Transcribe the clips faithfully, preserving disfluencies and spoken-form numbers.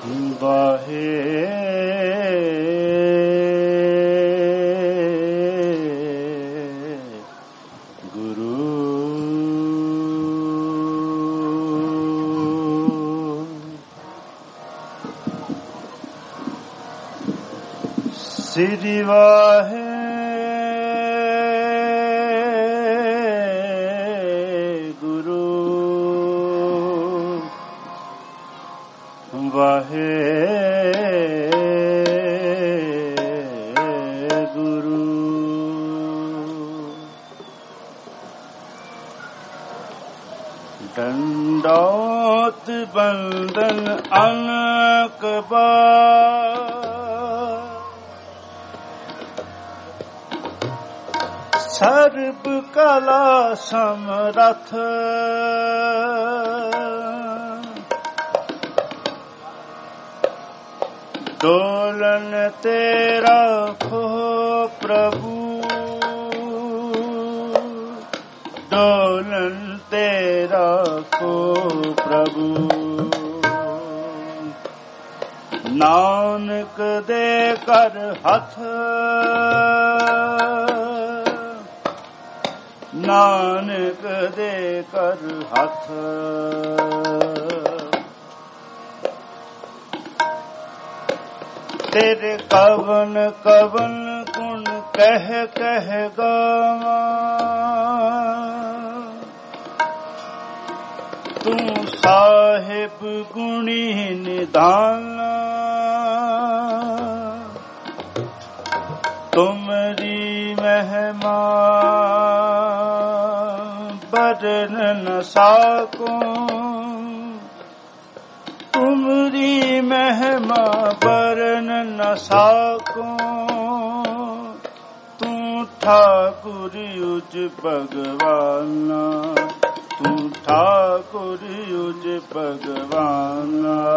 ਵਾਹੇ ਗੁਰੂ ਸ੍ਰੀ ਵਾਹੇ ਵਾਹਿਗੁਰੂ ਡੰਡੌਤ ਬੰਦਨ ਅਨਕ ਬਾਰ ਸਰਬ ਕਲਾ ਸਮਰਥ ਡੋਲਨ ਤੇਰਾ ਖੋ ਪ੍ਰਭੂ ਡੋਲਨ ਤੇਰਾ ਖੋ ਪ੍ਰਭੂ ਨਾਨਕ ਦੇ ਕਰ ਹੱਥ ਨਾਨਕ ਦੇ ਕਰ ਹੱਥ ਤੇਰੇ ਕਵਨ ਕਵਨ ਗੁਣ ਕਹਿ ਕਹਿ ਗਾਵਾਂ ਤੂੰ ਸਾਹਿਬ ਗੁਣੀ ਨਿਧਾਨ ਤੁਮਰੀ ਮਹਿਮਾ ਬਰਨ ਨ ਸਾਕੂੰ ਤੁਮਰੀ ਮਹਿਮਾ ਬਰਨ ਨ ਸਾਕੂੰ ਤੂੰ ਠਾਕੁਰ ਉਜ ਭਗਵਾਨ ਤੂੰ ਠਾਕੁਰ ਉਜ ਭਗਵਾਨ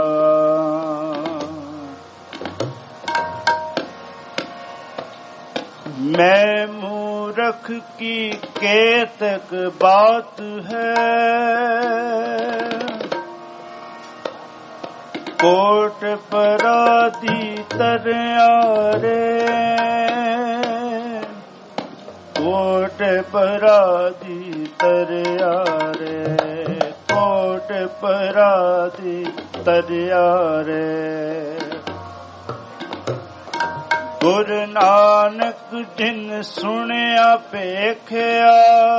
ਮੈਂ ਮੂਰਖ ਕੀ ਕੇਤਕ ਬਾਤ ਹੈ ਕੋਟ ਪਰਾਧੀ ਤਰਿਆਰੇ ਕੋਟ ਪਰਾਧੀ ਤਰਿਆਰੇ ਕੋਟ ਪਰਾਧੀ ਤਰਿਆਰੇ ਗੁਰ ਨਾਨਕ ਜਿਨ ਸੁਣਿਆ ਭੇਖਿਆ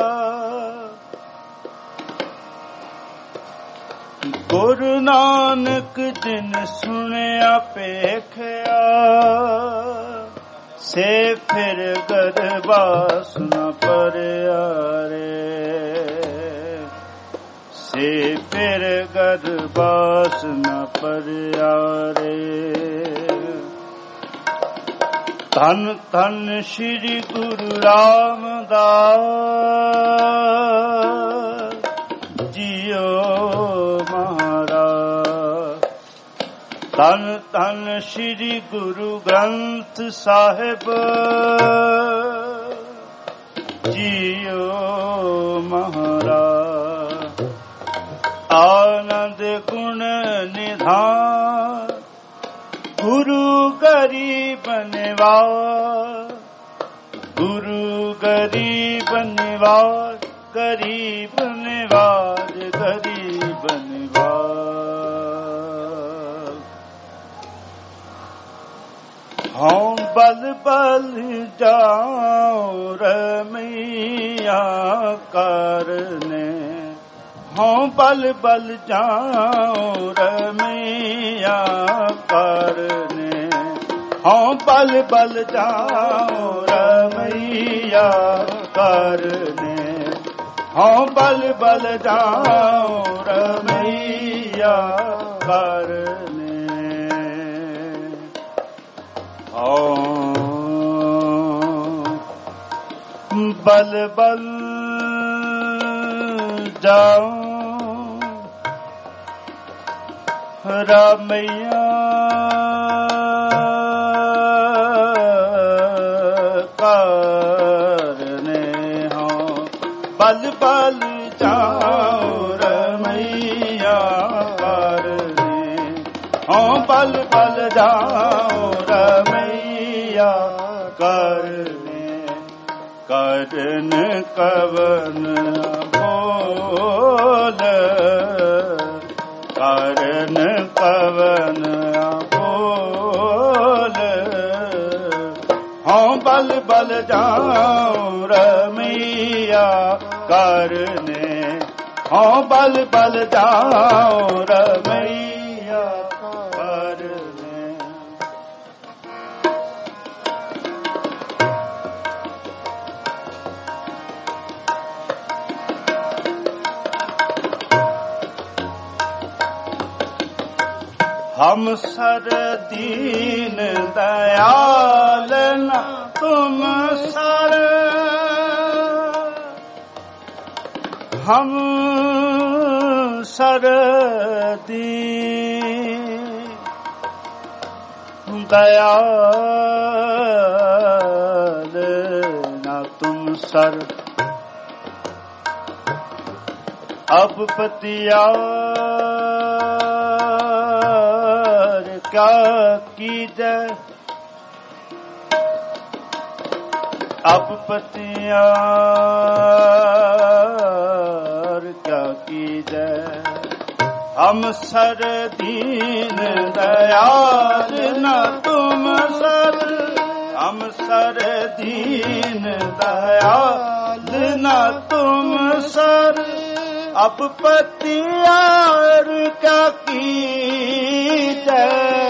ਗੁਰੂ ਨਾਨਕ ਜਿਨ ਸੁਣਿਆ ਭੇਖਿਆ ਸੇ ਫਿਰ ਗਰਬਾਸ ਨ ਪਰਿਆ ਰੇ ਸੇ ਫਿਰ ਗਰਬਾਸ ਨ ਪਰਿਆ ਰੇ ਧੰਨ ਧੰਨ ਸ੍ਰੀ ਗੁਰੂ ਰਾਮਦਾਸ ਜੀਓ ਧੰਨ ਧੰਨ ਸ੍ਰੀ ਗੁਰੂ ਗ੍ਰੰਥ ਸਾਹਿਬ ਜੀਓ ਮਹਾਰਾਜ ਆਨੰਦ ਗੁਣ ਨਿਧਾਨ ਗੁਰੂ ਗਰੀਬ ਨਿਵਾਜ ਗੁਰੂ ਗਰੀਬ ਨਿਵਾਜ ਗਰੀਬ ਨਿਵਾਜ ਗਰੀਬ ਨਿਵਾਜ ਹਉ ਬਲ ਬਲ ਜਾਉ ਰਮਈਆ ਕਰਨੇ ਹਉ ਬਲ ਬਲ ਜਾਉ ਰਮਈਆ ਕਰਨੇ ਹਉ ਬਲ ਬਲ ਜਾਉ ਰਮਈਆ ਕਰਨੇ ਹਉ ਬਲ ਬਲ ਜਾਉ ਰਮਈਆ ਕਰਨੇ ਹਉ ਬਲ ਬਲ ਜਾਉ ਰਾਮਈਆ ਕਰਨੇ ਹਉ ਬਲ ਬਲ ਜਾਉ ਰਮਈਆ ਕਰਨੇ ਹਉ बल बल जाऊं रमैया करने करन कवन बोल करन कवन बोल हाँ बल बल जाऊं रमैया करने हाँ बल बल जाऊं रमैया करने हम सर दीन दयाल न तुम सर हम सर दीन दयाल न तुम सर अब पतियार क्या कीजे अब पतियार क्या कीजे हम सर दीन दयाल न तुम सर हम सर दीन दयाल न तुम सर अब पतियार क्या कीजे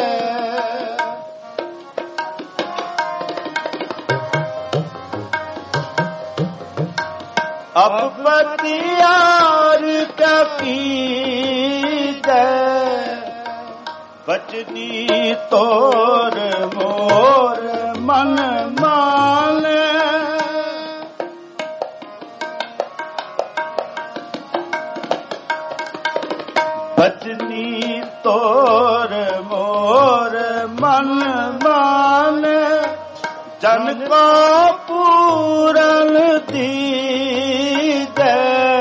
अब पतियार क्या कीजे बचनी तोर मोर मन माने बचनी तोर मोर मन मान जन को पूरन दीजे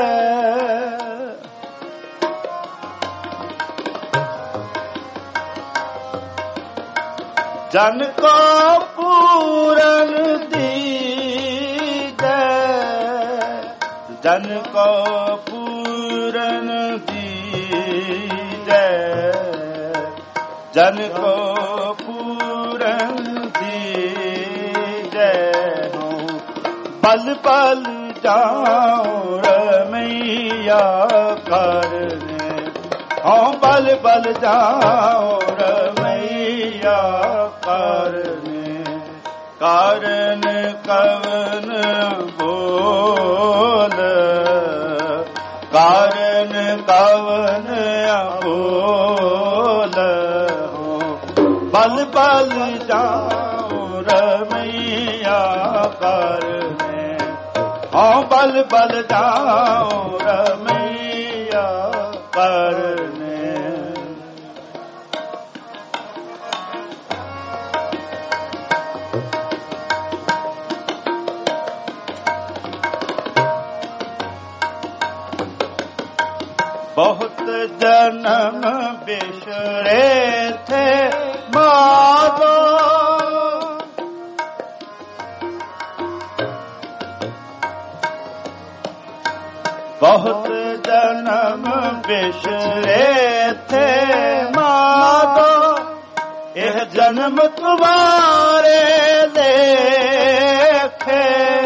जन को पूरन दीजे जन को पूरन दीजे जन को पूरन दीजे बल बल जाऊं रमैया करने हाँ बल बल जाऊं रमैया करने कारण कवन बोल कारण कवन बोल बल बल जाऊं रमैया करने हाँ बल बल जाऊं रमैया करने बहुत जन्म बिसरे थे माधो बहुत जन्म बिसरे थे माधो यह जन्म तुम्हारे देखे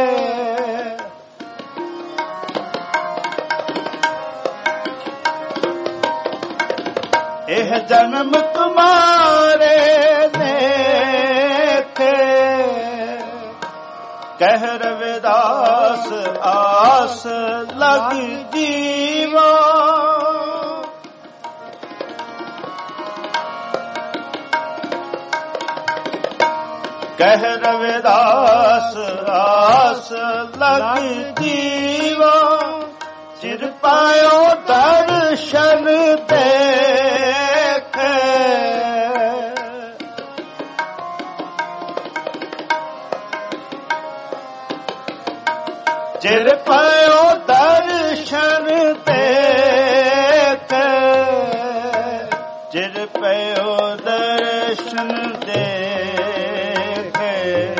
यह जन्म तुम्हारे देखे कह रविदास आस लग जीवा कह रविदास आस लग जीवा चिर पायो दर्शन देखे चिर पायो दर्शन देखे चिर पायो दर्शन ਦਰਸ਼ਨ ਦੇਖੇ,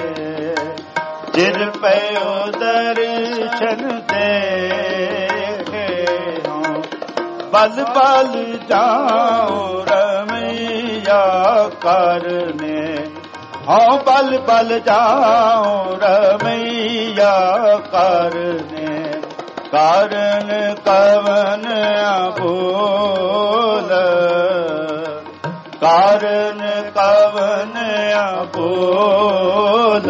ਜਿਰ ਪਇਓ ਦਰਸ਼ਨ ਦੇਖੇ। ਬਲ ਬਲ ਜਾਉ ਰਮਈਆ ਕਰਨੇ, ਹਾਂ ਬਲ ਬਲ ਜਾਉ ਰਮਈਆ ਕਰਨੇ। ਕਾਰਨ ਕਵਨ ਅਬੋਲ, ਕਾਰਨ ਕਵਨ ਅਬੋਲ।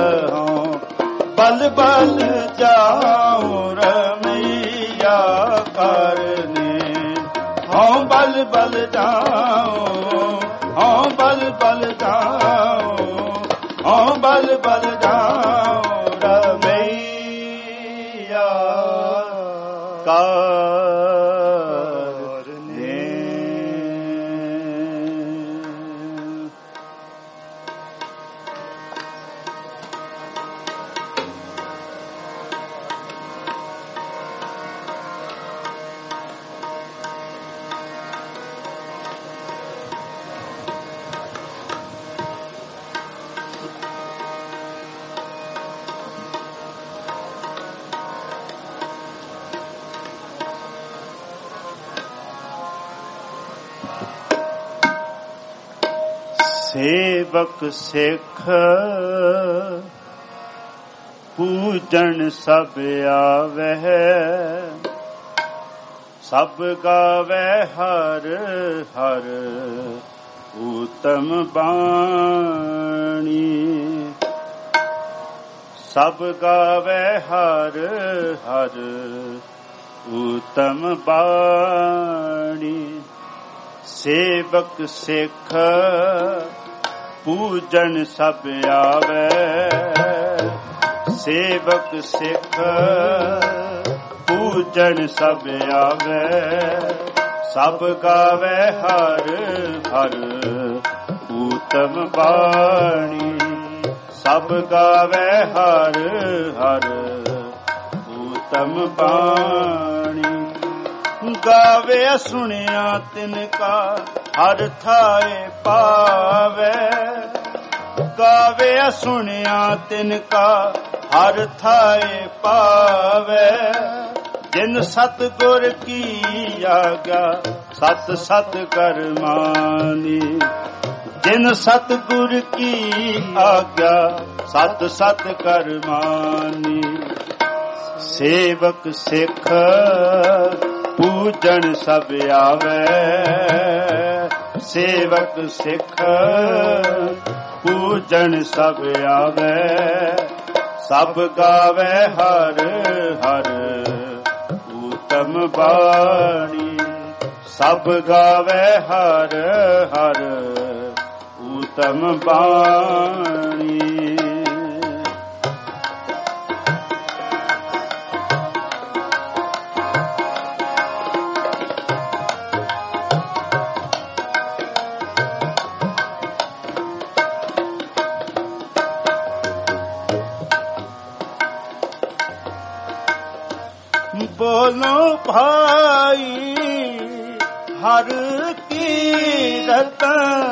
ਬਲ ਬਲ ਜਾਉ ਰਮਈਆ ਕਰਨੇ, ਹਾਂ ਬਲ ਬਲ ਜਾਉ, ਹਾਂ ਬਲ ਬਲ ਜਾਉ, ਹਾਂ ਬਲ ਬਲ ਜਾਉ ਰਮਈਆ ਕਰਨੇ। ਸੇਵਕ ਸਿੱਖ ਪੂਜਣ ਸਭ ਆਵਹਿ, ਸਭ ਗਾਵੈ ਹਰ ਹਰ ਊਤਮ ਬਾਣੀ। ਸਭ ਗਾਵੈ ਹਰ ਹਰ ਊਤਮ ਬਾਣੀ। ਸੇਵਕ ਸਿੱਖ ਪੂਜਣ ਸਭ ਆਵੈ, ਸੇਵਕ ਸਿੱਖ ਪੂਜਣ ਸਭ ਆਵੈ। ਸਭ ਗਾਵੈ ਹਰ ਹਰ ਊਤਮ ਬਾਣੀ। ਸਭ ਗਾਵੈ ਹਰ ਹਰ ਊਤਮ ਬਾਣੀ। ਗਾਵੇ ਸੁਣਿਆ ਤਿਨ ਕਾ ਹਰ ਥਾਏ ਪਾਵੇ, ਗਾਵੇ ਸੁਣਿਆ ਤਿਨ ਕਾ ਹਰ ਥਾਏ ਪਾਵੇ। ਜਿਨ ਸਤਿਗੁਰ ਕੀ ਆਗਿਆ ਸਤ ਸਤ ਕਰ ਮਾਨੀ। ਜਿਨ ਸਤਿਗੁਰ ਕੀ ਆਗਿਆ ਸਤ ਸਤ ਕਰ ਮਾਨੀ। ਸੇਵਕ ਸਿੱਖ ਪੂਜਣ ਸਭ ਆਵੈ, ਸੇਵਕ ਸਿੱਖ ਪੂਜਣ ਸਭ ਆਵੈ। ਸਭ ਗਾਵੈ ਹਰ ਹਰ ਊਤਮ ਬਾਣੀ। ਸਭ ਗਾਵੈ ਹਰ ਹਰ ਊਤਮ ਬਾਣੀ। ਬੋਲੋ ਭਾਈ ਹਰ ਕੀਰਤ,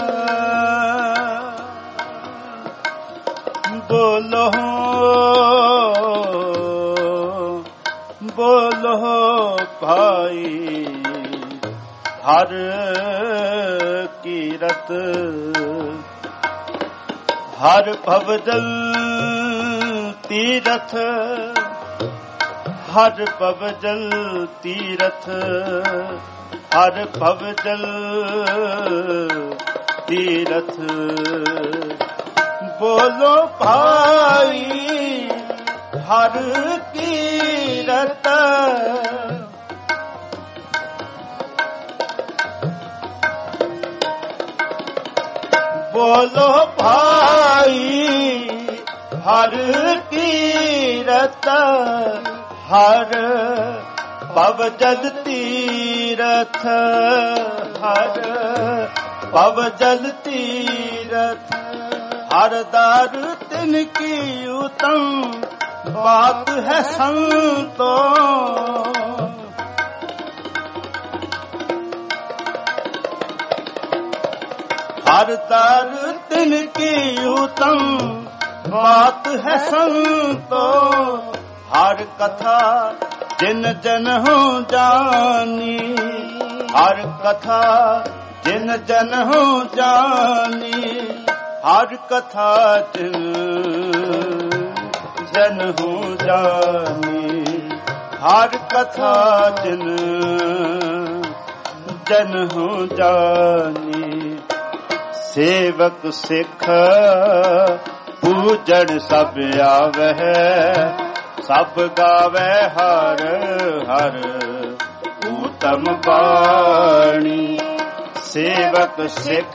ਬੋਲੋ ਬੋਲੋ ਭਾਈ ਹਰ ਕੀਰਤ। ਹਰ ਭਵਜਲ ਤੀਰਥ, ਹਰ ਭਵਜਲ ਤੀਰਥ, ਹਰ ਭਵਜਲ ਤੀਰਥ। ਬੋਲੋ ਭਾਈ ਹਰ ਕੀਰਤ, ਬੋਲੋ ਭਾਈ ਹਰ ਕੀਰਤ। ਹਰ ਭਵਜਲ ਤੀਰਥ, ਹਰ ਭਵਜਲ ਤੀਰਥ। ਹਰ ਦਰ ਤਿਨ ਕੀ ਉਤਮ ਬਾਤ ਹੈ ਸੰਤੋ। हर तार तिनकी उत्तम बात है संतो। हर कथा जिन जन हो जानी, हर कथा जिन जन हो जानी, हर कथा जिन जन हो जानी, हर कथा जिन जन हो जानी। सेवक सिख पूजन सब आवह, सब गावे हर हर उत्तम बाणी। सेवक सिख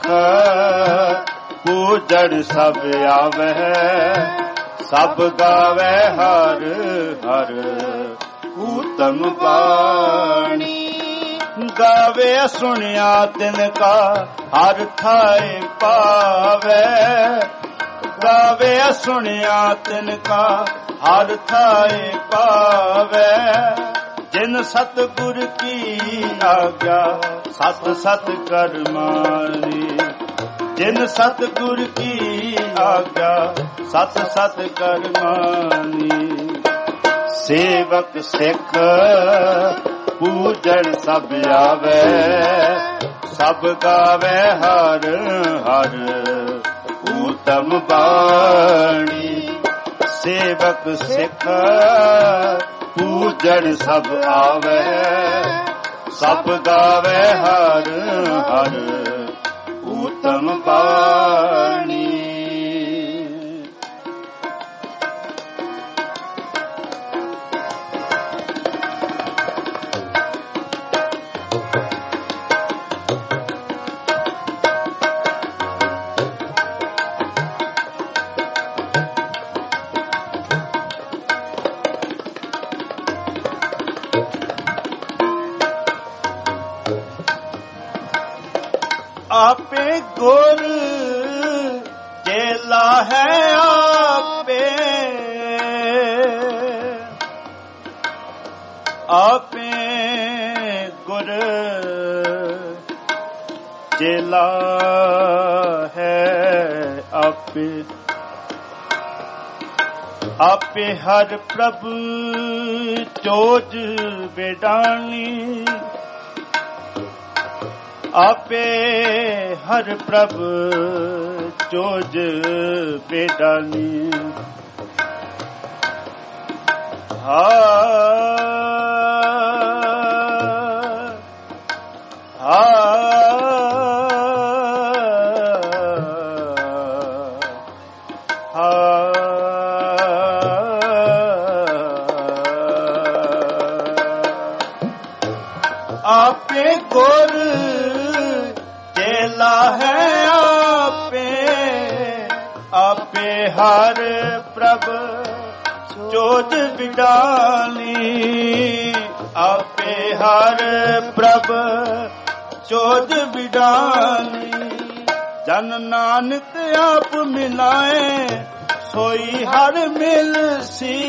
पूजन सब आवह, सब गावे हर हर उत्तम बाणी। गावे सुनिया तिनका हर थाए पावे, गावे सुनिया तिनका हर थाए पावे। जिन सतगुर की आज्ञा सत सत कर मानी, जिन सतगुर की आज्ञा सत सत कर मानी। सेवक सिख पूजन सब आवे, सब गावे हर हर उत्तम बाणी। सेवक सिख पूजन सब आवे, सब गावे हर हर उत्तम बाणी। आपे गुर चेला है, आपे आपे गुर चेला है, आपे आपे हर प्रभु चोज बेडानी। आपे हर प्रभु चोज बेडानी। हा हा हा आपे गुर चेला है, आपे आपे हर प्रभ चोज बिडानी। आपे हर प्रभ चोज बिडानी। जन नानक आप मिलाए, सोई हर मिल सी।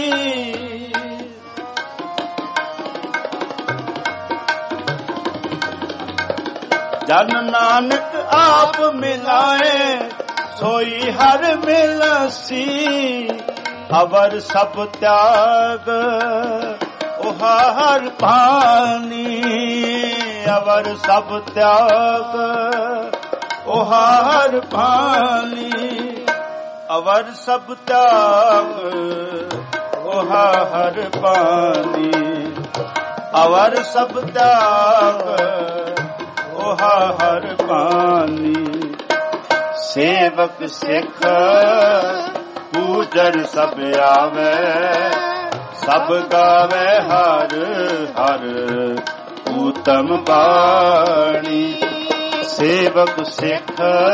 जन नानक आप मिलाए, सोई हर मिलसी। अवर सब त्याग ओहा हर पानी, अवर सब त्याग ओहा हर पानी। अवर सब त्याग ओहा हर पानी, अवर सब त्याग ओहा हर पानी। सेवक सिख पूजन सब आवे, सब गावे हर हर उत्तम बाणी। सेवक सिख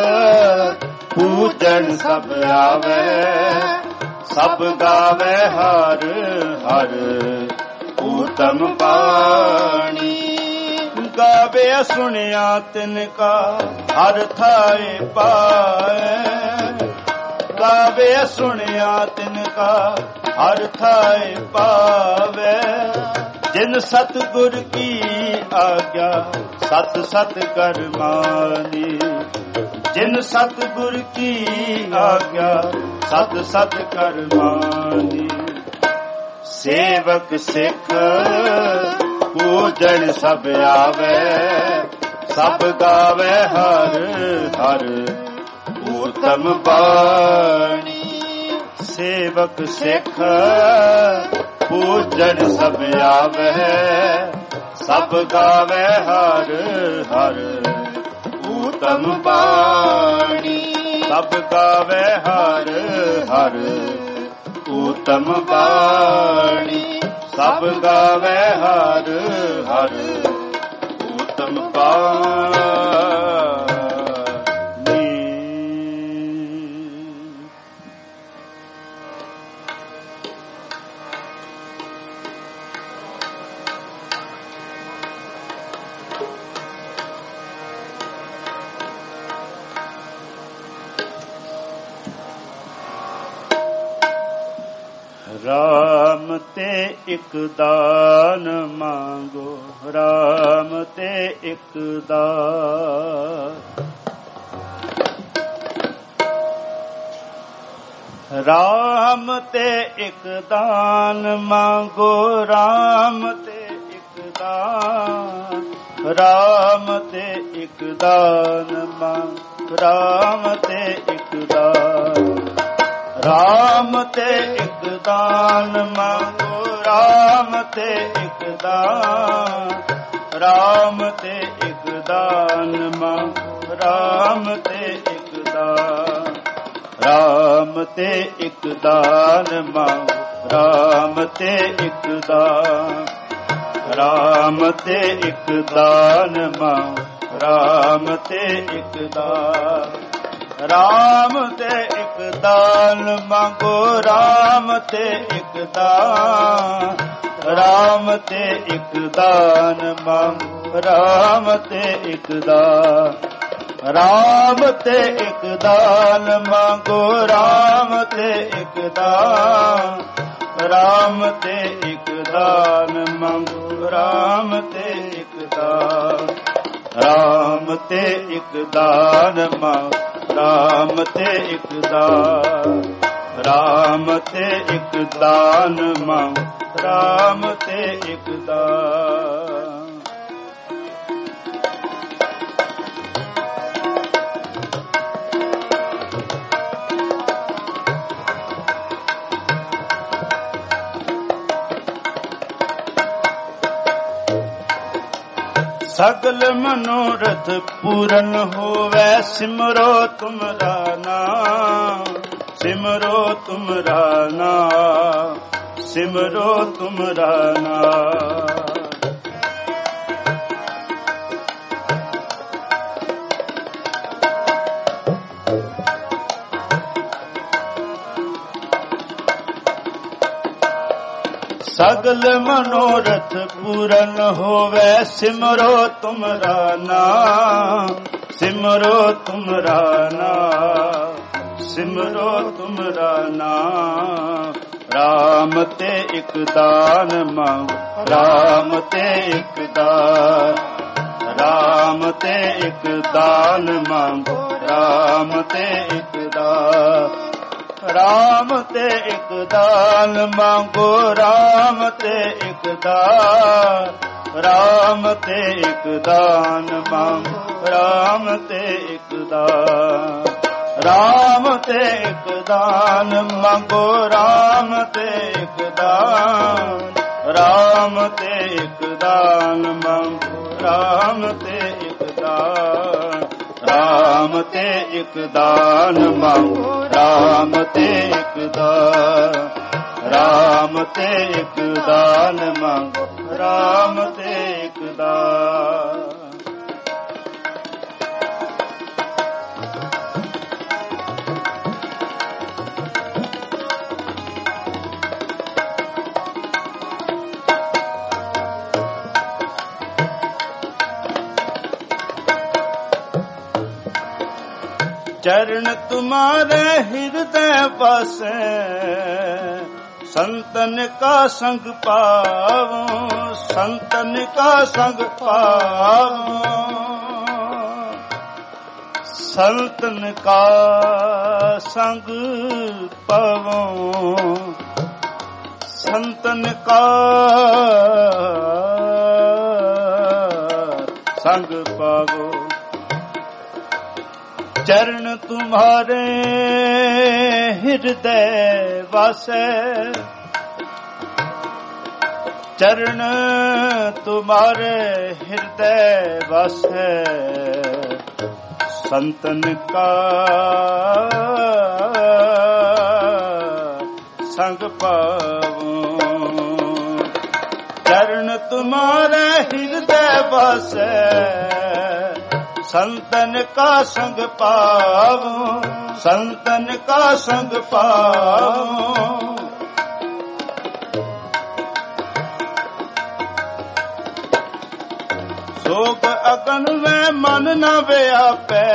पूजन सब आवे, सब गावे हर हर उत्तम बाणी। गावे सुनिया तिनका हर थाए पाए, गावे सुनिया तिनका हर थाए पावे। ਜਿਨ ਸਤਿਗੁਰ ਕੀ ਆਗਿਆ ਸਤ ਸਤ ਕਰ ਮਾਨੀ। ਜਿਨ ਸਤਿਗੁਰ ਕੀ ਆਗਿਆ ਸਤ ਸਤ ਕਰ ਮਾਨੀ। ਸੇਵਕ ਸਿੱਖ ਪੂਜਨ ਸਭ ਆਵੇ ਸਭ ਗਾਵੇ ਹਰ ਹਰ ਊਤਮ ਬਾਣੀ। ਸੇਵਕ ਸਿੱਖ ਪੂਜਨ ਸਭ ਆਵੇ ਸਭ ਗਾਵੇ ਹਰ ਹਰ ਊਤਮ ਬਾਣੀ। ਸਭ ਗਾਵੇ ਹਰ ਹਰ ਊਤਮ ਬਾਣੀ। ਸਭ ਗਾਵੇ ਹਰ ਹਰ ਊਤਮ ਬਾਣੀ। ਰਾਮ ਤੇ ਇੱਕ ਦਾਨ ਮੰਗੋ ਰਾਮ ਤੇ ਇੱਕ ਦਾਨ। ਰਾਮ ਤੇ ਇੱਕ ਦਾਨ ਮੰਗੋ ਰਾਮ ਤੇ ਇੱਕ ਦਾਨ। ਰਾਮ ਤੇ ਇੱਕ ਦਾਨ ਮੰਗ ਰਾਮ ਤੇ ਇੱਕ ਦਾਨ। ਰਾਮ ਤੇ ਇੱਕ ਦਾਨ ਮੰਗੋ ਰਾਮ ਤੇ ਇੱਕ ਦਾਨ। ਰਾਮ ਤੇ ਇੱਕ ਦਾਨ ਮੰਗੋ ਰਾਮ ਤੇ ਇੱਕ ਦਾਨ। ਰਾਮ ਤੇ ਇੱਕ ਦਾਨ ਮੰਗੋ ਰਾਮ ਤੇ ਇੱਕ ਦਾਨ। ਰਾਮ ਤੇ ਇੱਕ ਦਾਨ ਮੰਗੋ ਰਾਮ ਤੇ ਇੱਕ ਦਾਨ। ਰਾਮ ਤੇ ਇੱਕ ਦਾਨ ਮੰਗੋ ਰਾਮ ਤੇ ਇੱਕ ਦਾਨ। ਰਾਮ ਤੇ ਇੱਕ ਦਾਨ ਮੰਗੋ ਰਾਮ ਤੇ ਇੱਕ ਦਾਨ। ਰਾਮ ਤੇ ਇੱਕ ਦਾਨ ਮੰਗੋ ਰਾਮ ਤੇ ਇੱਕ ਦਾਨ। ਰਾਮ ਤੇ ਇੱਕ ਦਾਨ ਮੰਗੋ ਰਾਮ ਤੇ ਇੱਕ ਦਾਨ। ਰਾਮ ਤੇ ਇੱਕ ਦਾਨ ਮੰਗੋ ਰਾਮ ਤੇ ਇੱਕ ਦਾਨ। ਰਾਮ ਤੇ ਇੱਕ ਦਾਨ ਮੰਗੋ ਰਾਮ ਤੇ ਇੱਕ ਦਾਨ। ਸਗਲ ਮਨੋਰਥ ਪੂਰਨ ਹੋਵੇ ਸਿਮਰੋ ਤੁਮਰਾ ਨਾਮ। ਸਿਮਰੋ ਤੁਮਰਾ ਨਾਮ। ਸਿਮਰੋ ਤੁਮਰਾ ਨਾਮ। ਸਗਲ ਮਨੋਰਥ ਪੂਰਨ ਹੋਵੇ ਸਿਮਰੋ ਤੁਮਰਾ ਨਾਮ। ਸਿਮਰੋ ਤੁਮਰਾ ਨਾਮ। ਸਿਮਰੋ ਤੁਮਰਾ ਨਾਮ। ਰਾਮ ਤੇ ਇੱਕ ਦਾਨ ਮੰਗੋ ਰਾਮ ਤੇ ਇੱਕ ਦਾਨ। ਰਾਮ ਤੇ ਇੱਕ ਦਾਨ ਮੰਗੋ ਰਾਮ ਤੇ ਇੱਕ ਦਾਨ। ਰਾਮ ਤੇ ਇੱਕ ਦਾਨ ਮੰਗੋ ਰਾਮ ਤੇ ਇੱਕ ਦਾਨ। ਰਾਮ ਤੇ ਇੱਕ ਦਾਨ ਮੰਗੋ ਰਾਮ ਤੇ ਇੱਕ ਦਾਨ। ਰਾਮ ਤੇ ਇੱਕ ਦਾਨ ਮੰਗੋ ਰਾਮ ਤੇ ਇੱਕ ਦਾਨ। ਰਾਮ ਤੇ ਇੱਕ ਦਾਨ ਮੰਗੋ ਰਾਮ ਤੇ ਇੱਕ ਦਾਨ। ਰਾਮ ਤੇ ਇੱਕ ਦਾਨ ਮੰਗੋ ਰਾਮ ਤੇ ਇੱਕ ਦਾਨ। ਰਾਮ ਤੇ ਇੱਕ ਦਾਨ ਮੰਗੋ ਰਾਮ ਤੇ ਇੱਕ ਦਾਨ। चरण तुम्हारे हृदय बसे संतन का संग पावो, संतन का संग पावो, संतन का संग पावो, संतन का संग पावो। चरण तुम्हारे हृदय वासे, चरण तुम्हारे हृदय वासे, संतन का संग पावो। चरण तुम्हारे हृदय वासे, संतन का संग पावो, संतन का संग पावो। शोक अगन में मन न व्यापे,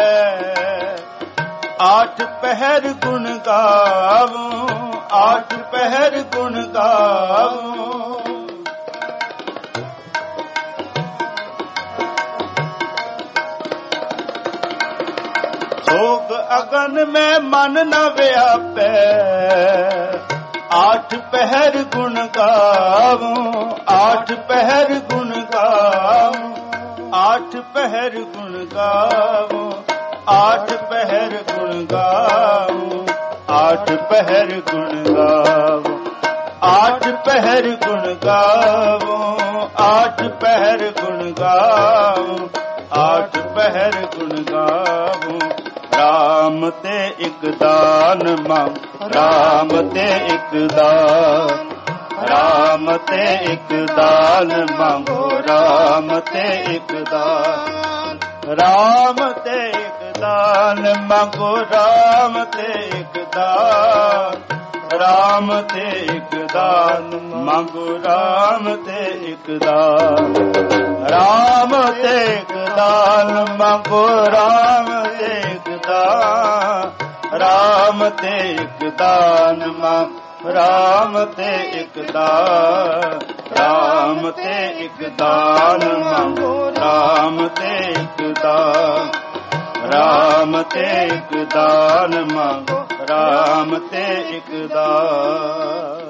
आठ पहर गुण गावो, आठ पहर गुण गावो। शोक अगन में मन न व्यापे, आठ पहर गुण गावो, आठ पहर गुण गावो, आठ पहर गुण गावो, आठ पहर गुण गावो, आठ पहर गुण गावो, आठ पहर गुण गावो, आठ पहर गुण गावो, आठ पहर गुण गावो। राम ते एक दान मांग, राम ते एक दान, राम ते एक दान मांगो, राम ते एक दान, राम ते एक दान मांगो, राम ते एक दान, राम ते एक दान मांगो, राम ते एक दान, राम ते एक दान मांगो, राम ते एक दान, राम ते एक दान मांग, राम ते एक दान, राम ते एक दान मांगो, राम ते एक दान, राम ते एक दान मांगो, राम ते एक दान।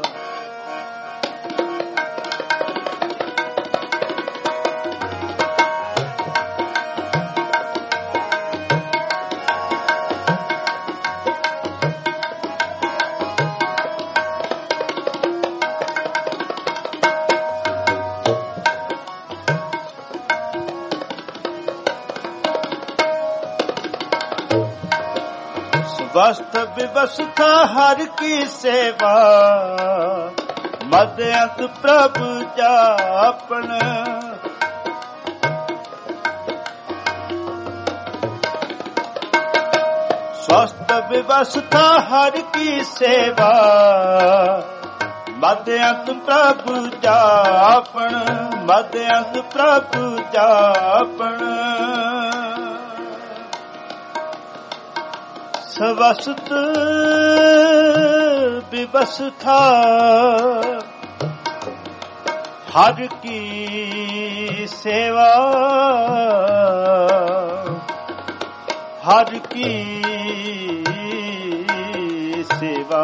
स्वस्थ विवस्था हर की सेवा, मध्यंत प्रभु जापन। स्वस्थ विवस्था हर की सेवा, मध्यंत प्रभु जापन, मध्यंत प्रभु जापन। स्वस्थ विवस्था हर की सेवा, हर की सेवा।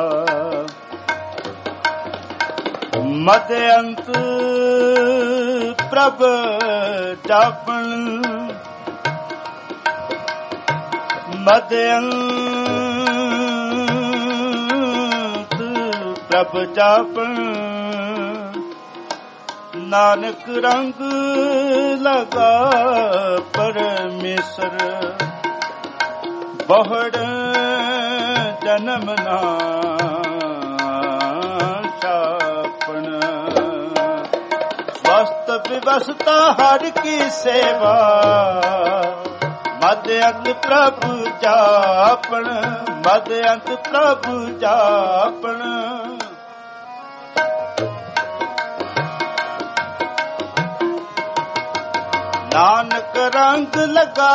मध्यंत प्रभ जापन, मध्यंत प्रभ जापन। नानक रंग लगा परमेश्वर, बहुड़ जन्म ना छापन। स्वस्थ विवस्था हर की सेवा, मध्यंत प्रभु जापन, मध्यंत प्रभु जापन। नानक रंग लगा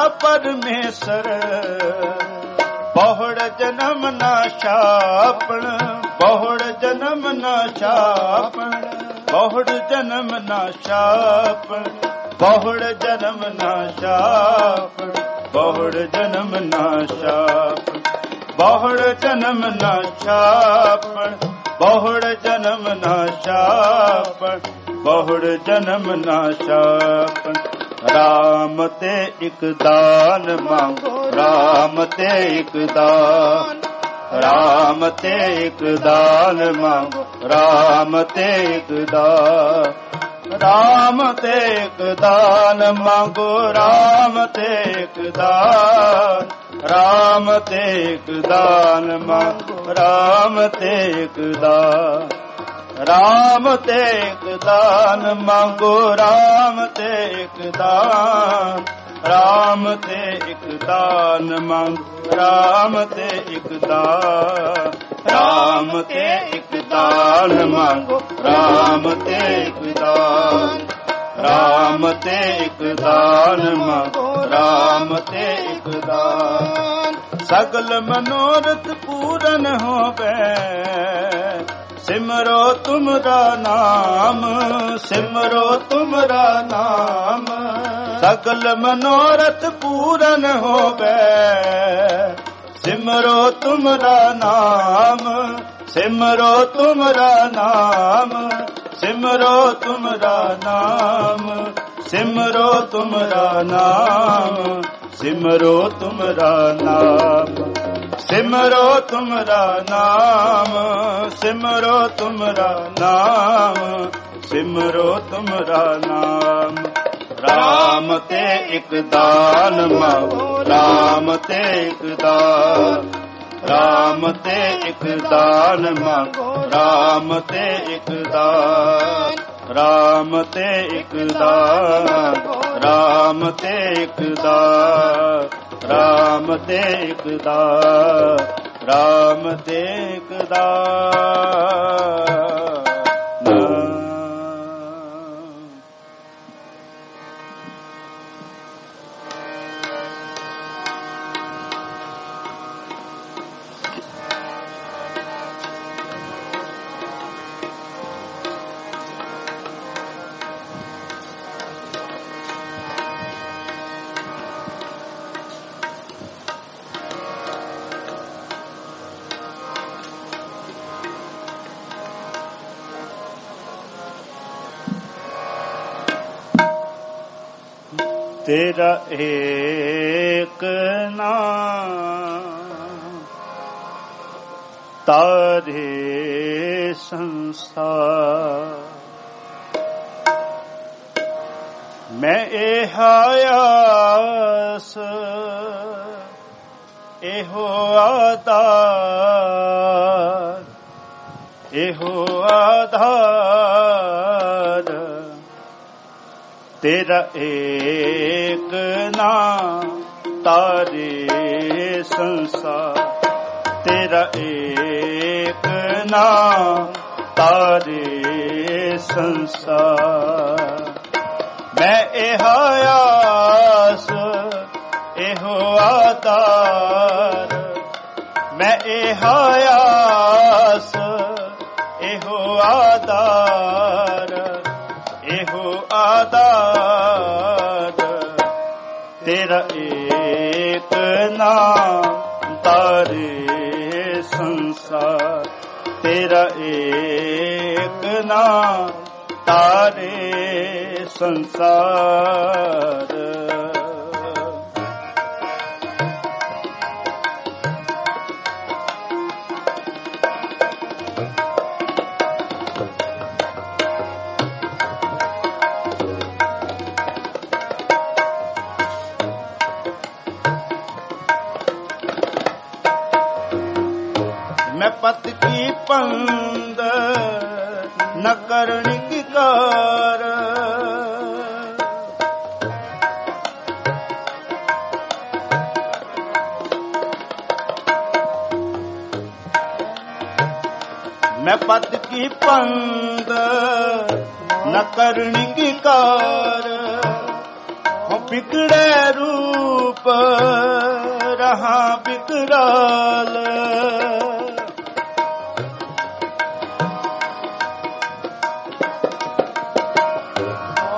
परमेश्वर, बहुड़ जन्म ना छापन, ਬਹੁੜ ਜਨਮ ਨਾ ਛਾਪਣ, ਬਹੁੜ ਜਨਮ ਨਾ ਛਾਪਣ, ਬਹੁੜ ਜਨਮ ਨਾ ਛਾਪਣ, ਬਹੁੜ ਜਨਮ ਨਾ ਛਾਪਣ, ਬਹੁੜ ਜਨਮ ਨਾ ਛਾਪਣ, ਬਹੁੜ ਜਨਮ ਨਾ ਛਾਪਣ, ਬਹੁੜ ਜਨਮ ਨਾ ਛਾਪਣ। ਰਾਮ ਤੇ ਇਕ ਦਾਨ ਮੰਗੋ, ਰਾਮ ਤੇ ਇਕ ਦਾਨ, ਰਾਮ ਤੇ ਇਕ ਦਾਨ ਮੰਗੋ, ਰਾਮ ਤੇ ਇਕ ਦਾਨ, ਰਾਮ ਤੇ ਇਕ ਦਾਨ ਮੰਗੋ, ਰਾਮ ਤੇ ਇਕ ਦਾਨ, ਰਾਮ ਤੇ ਇਕ ਦਾਨ ਮੰਗੋ, ਰਾਮ ਤੇ ਇਕ ਦਾਨ, ਰਾਮ ਤੇ ਇਕ ਦਾਨ ਮੰਗੋ, ਰਾਮ ਤੇ ਇਕ ਦਾਨ, ਰਾਮ ਤੇ ਇਕ ਦਾਨ ਮੰਗੋ, ਰਾਮ ਤੇ ਇਕ ਦਾਨ, ਰਾਮ ਤੇ ਇਕ ਦਾਨ ਮੰਗੋ, ਰਾਮ ਤੇ ਇਕ ਦਾਨ, ਰਾਮ ਤੇ ਇਕ ਦਾਨ ਮੰਗੋ, ਰਾਮ ਤੇ ਇਕ ਦਾਨ। ਸਗਲ ਮਨੋਰਥ ਪੂਰਨ ਹੋਵੇ, ਸਿਮਰੋ ਤੁਮਰਾ ਨਾਮ, ਸਿਮਰੋ ਤੁਮਰਾ ਨਾਮ, ਸਗਲ ਮਨੋਰਥ ਪੂਰਨ ਹੋਵੇ, ਸਿਮਰੋ ਤੁਮਰਾ ਨਾਮ, ਸਿਮਰੋ ਤੁਮਰਾ ਨਾਮ, ਸਿਮਰੋ ਤੁਮਰਾ ਨਾਮ, ਸਿਮਰੋ ਤੁਮਰਾ ਨਾਮ, ਸਿਮਰੋ ਤੁਮਰਾ ਨਾਮ, ਸਿਮਰੋ ਤੁਮਰਾ ਨਾਮ, ਸਿਮਰੋ ਤੁਮਰਾ ਨਾਮ, ਸਿਮਰੋ ਤੁਮਰਾ ਨਾਮ। ਰਾਮ ਤੇ ਇਕ ਦਾਨ ਮੰਗੋ, ਰਾਮ ਤੇ ਇਕ ਦਾਨ, ਰਾਮ ਤੇ ਇਕ ਦਾਨ ਮੰਗੋ, ਰਾਮ ਤੇ ਇਕ ਦਾਨ, ਰਾਮ ਤੇ ਇਕ ਦਾਨ, ਰਾਮ ਤੇ ਇਕ ਦਾਨ, ਰਾਮ ਤੇ ਇਕ ਦਾਨ, ਰਾਮ ਤੇ ਇਕ ਦਾਨ। ਤੇਰਾ ਏਕ ਨਾਮ ਤਾਰੇ ਸੰਸਾਰ, ਮੈਂ ਇਹ ਆਸ ਇਹੋ ਆਧਾਰ, ਇਹੋ ਆਧਾਰ, ਤੇਰਾ ਏਕ ਨਾਮ ਤਾਰੇ ਸੰਸਾਰ, ਤੇਰਾ ਏਕ ਨਾਮ ਤਾਰੇ ਸੰਸਾਰ। ਮੈਂ ਇਹ ਆਸ ਇਹੋ ਆਧਾਰ, ਮੈਂ ਇਹ ਆਸ ਇਹੋ ਆਧਾਰ, ਇਹੋ ਆਧਾਰ, ਤੇਰਾ ਏਕ ਨਾਮ ਤਾਰੇ ਸੰਸਾਰ, ਤੇਰਾ ਏਕ ਨਾਮ ਤਾਰੇ ਸੰਸਾਰ। मैं पत की पंद न करनी की कार, मैं पत की पंद न करनी की कार, हो बिगड़े रूप रहा बिगड़ाल,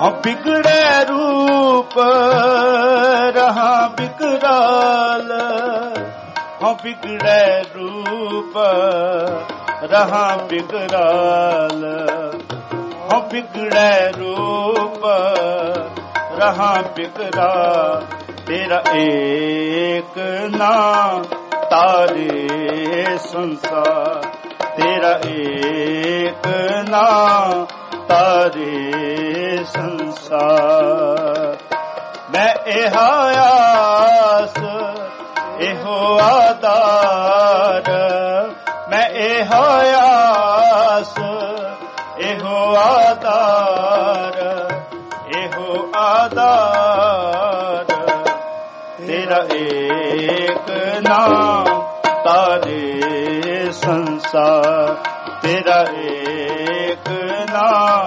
ਹਉ ਬਿਗੜੈ ਰੂਪ ਰਹਾ ਬਿਕਰਾਲ, ਹਉ ਬਿਗੜੈ ਰੂਪ ਰਹਾ ਬਿਕਰਾਲ, ਹਉ ਬਿਗੜੈ ਰੂਪ ਰਹਾ ਬਿਕਰਾਲ। ਤੇਰਾ ਏਕ ਨਾਮ ਤਾਰੇ ਸੰਸਾਰ, ਤੇਰਾ ਏਕ ਨਾਮ ਤਾਰੇ ਸੰਸਾਰ। ਮੈਂ ਇਹ ਆਸ ਇਹੋ ਆਧਾਰ, ਮੈਂ ਇਹ ਆਸ ਇਹੋ ਆਧਾਰ, ਇਹੋ ਆਧਾਰ। ਤੇਰਾ ਏਕ ਨਾਮ ਤਾਰੇ ਸੰਸਾਰ, ਤੇਰਾ ਏਕ ਨਾਮ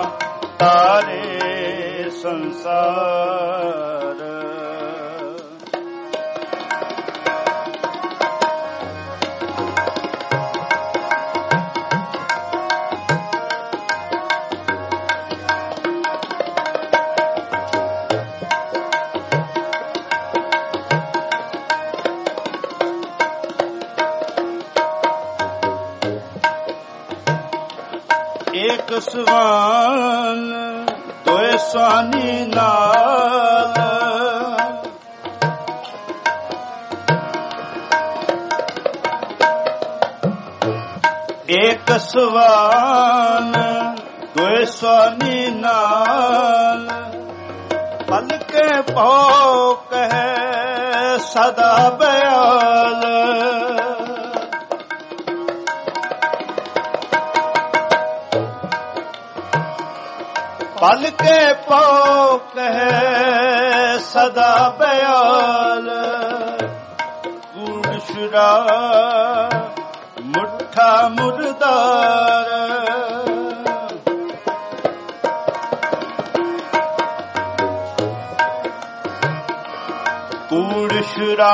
ਤਾਰੇ ਸੰਸਾਰ। ਏਕ ਸਵਾਨ ਦੋਏ ਸਵਾਨੀ ਨਾਲ, ਏਕ ਸਵਾਨ ਦੋਏ ਸਵਾਨੀ ਨਾਲ। ਪਲ ਕੇ ਭਉ ਕਹੈ ਸਦਾ ਬਿਆਲ, ਪਲ ਕੇ ਭਉ ਕਹੈ ਸਦਾ ਬਿਆਲ। ਕੂੜ ਛੁਰਾ ਮੁੱਠਾ ਮੁਰਦਾਰ, ਕੂੜ ਛੁਰਾ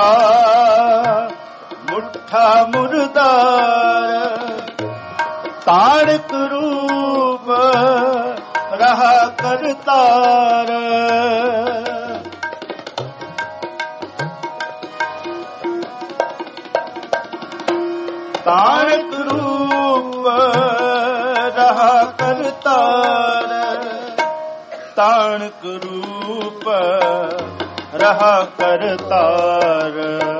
ਮੁੱਠਾ ਮੁਰਦਾਰ। ਤਾੜਕ ਰੂਪ ਰਹਾ ਕਰਤਾਰ, ਤਾੜਕ ਰੂਪ ਰਹਾ ਕਰਤਾਰ। ਤਾੜਕ ਰੂਪ ਰਹਾ ਕਰਤਾਰ,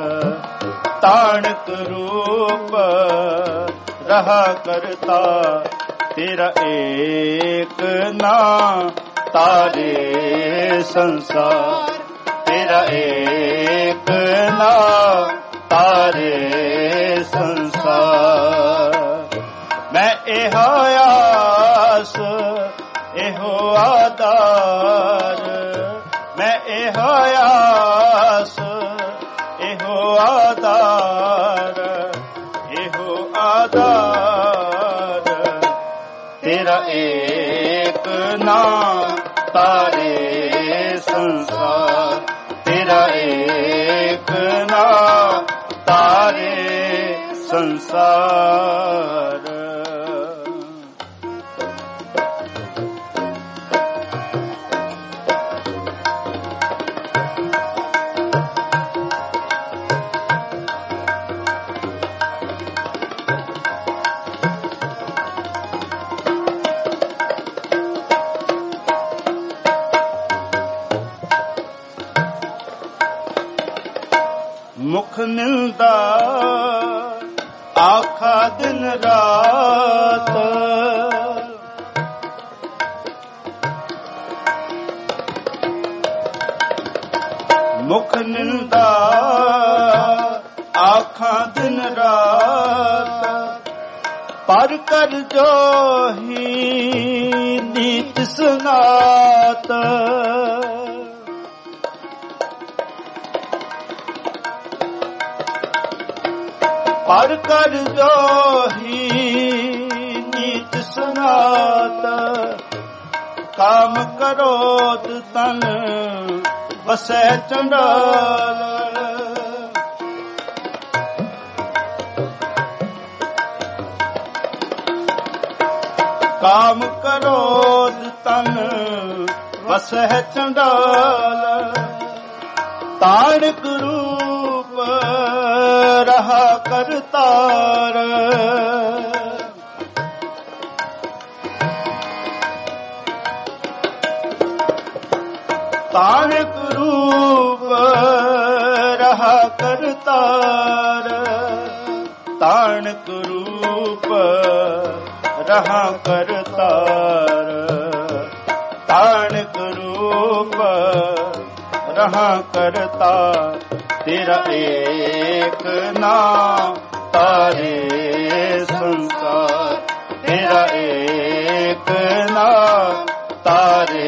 ਤਾੜਕ ਰੂਪ ਰਹਾ ਕਰਤਾਰ। ਤੇਰਾ ਏਕ ਨਾਮ ਤਾਰੇ ਸੰਸਾਰ, ਤੇਰਾ ਏਕ ਨਾਮ ਤਾਰੇ ਸੰਸਾਰ। ਮੈਂ ਇਹ ਆਸ ਇਹੋ ਆਧਾਰ, ਮੈਂ ਇਹ ਆਸ ਇਹੋ ਆਧਾਰ, ਇਹੋ ਆਧਾਰ। ਤੇਰਾ ਏਕ ਨਾਮ ਤਾਰੇ ਸੰਸਾਰ, ਤੇਰਾ ਏਕ ਨਾਮ ਤਾਰੇ ਸੰਸਾਰ। ਮੁਖ ਮਿਲਦਾ ਆਖਾ ਦਿਨ ਰਾਤ, ਮੁਖ ਮਿਲਦਾ ਆਖਾ ਦਿਨ ਰਾਤ। ਪਰ ਕਰ ਜੋਹੀ ਨੀਤ ਸੁਨਾਤ, ਪਰ ਕਰ ਜੋਹੀ ਨੀਤ ਸੁਨਾਤ। ਕਾਮ ਕ੍ਰੋਧ ਤਨ ਵਸੈ ਚੰਡਾਲ, ਕਾਮ ਕ੍ਰੋਧ ਤਨ ਵਸਹਿ ਚੰਡਾਲ। ਤਾੜਕ ਰੂਪ ਰਹਾ ਕਰਤਾਰ। ਤਾੜਕ ਰੂਪ ਰਹਾ ਕਰਤਾਰ। ਤਾੜਕ ਰੂਪ ਰਹਾ ਕਰਤਾਰ। ਤਾੜਕ ਰੂਪ ਰਹਾ ਕਰਤਾ। ਤੇਰਾ ਏਕ ਨਾਮ ਤਾਰੇ ਸੰਸਾਰ। ਤੇਰਾ ਏਕ ਨਾਮ ਤਾਰੇ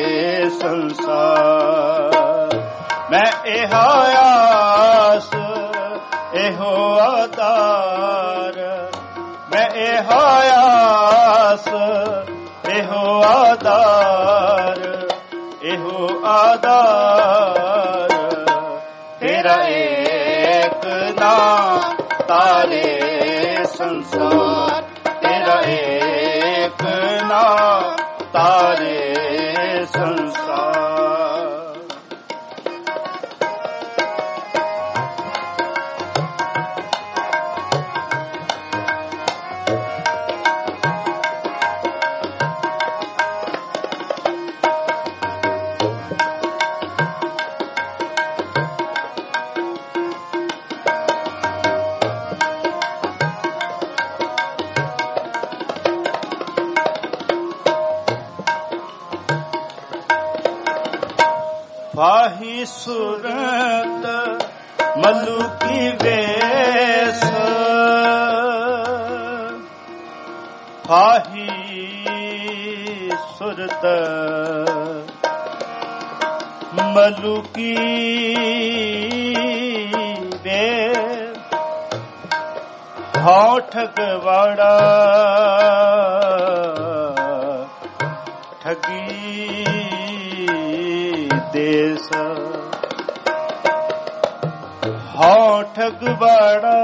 ਸੰਸਾਰ। ਮੈਂ ਇਹ ਆਸ ਇਹੋ ਆਧਾਰ। ਮੈਂ ਇਹ ਆਸ ਇਹੋ ਆਧਾਰ। ਇਹੋ ਆਧਾਰ। ਤੇਰਾ ਏਕ ਨਾਮ ਤਾਰੇ ਸੰਸਾਰ। ਤੇਰਾ ਏਕ ਨਾਮ ਤਾਰੇ ਸੰਸਾਰ। ਵਾਹੀ ਸੁਰਤ ਮਲੂਕੀ ਵੇਸ। ਵਾਹੀ ਸੁਰਤ ਮਲੂਕੀ ਵੇਸ। ਹਉ ਠਗਵਾੜਾ ਠਗੀ ਦੇਸ। ਹਉ ਠਗਵਾੜਾ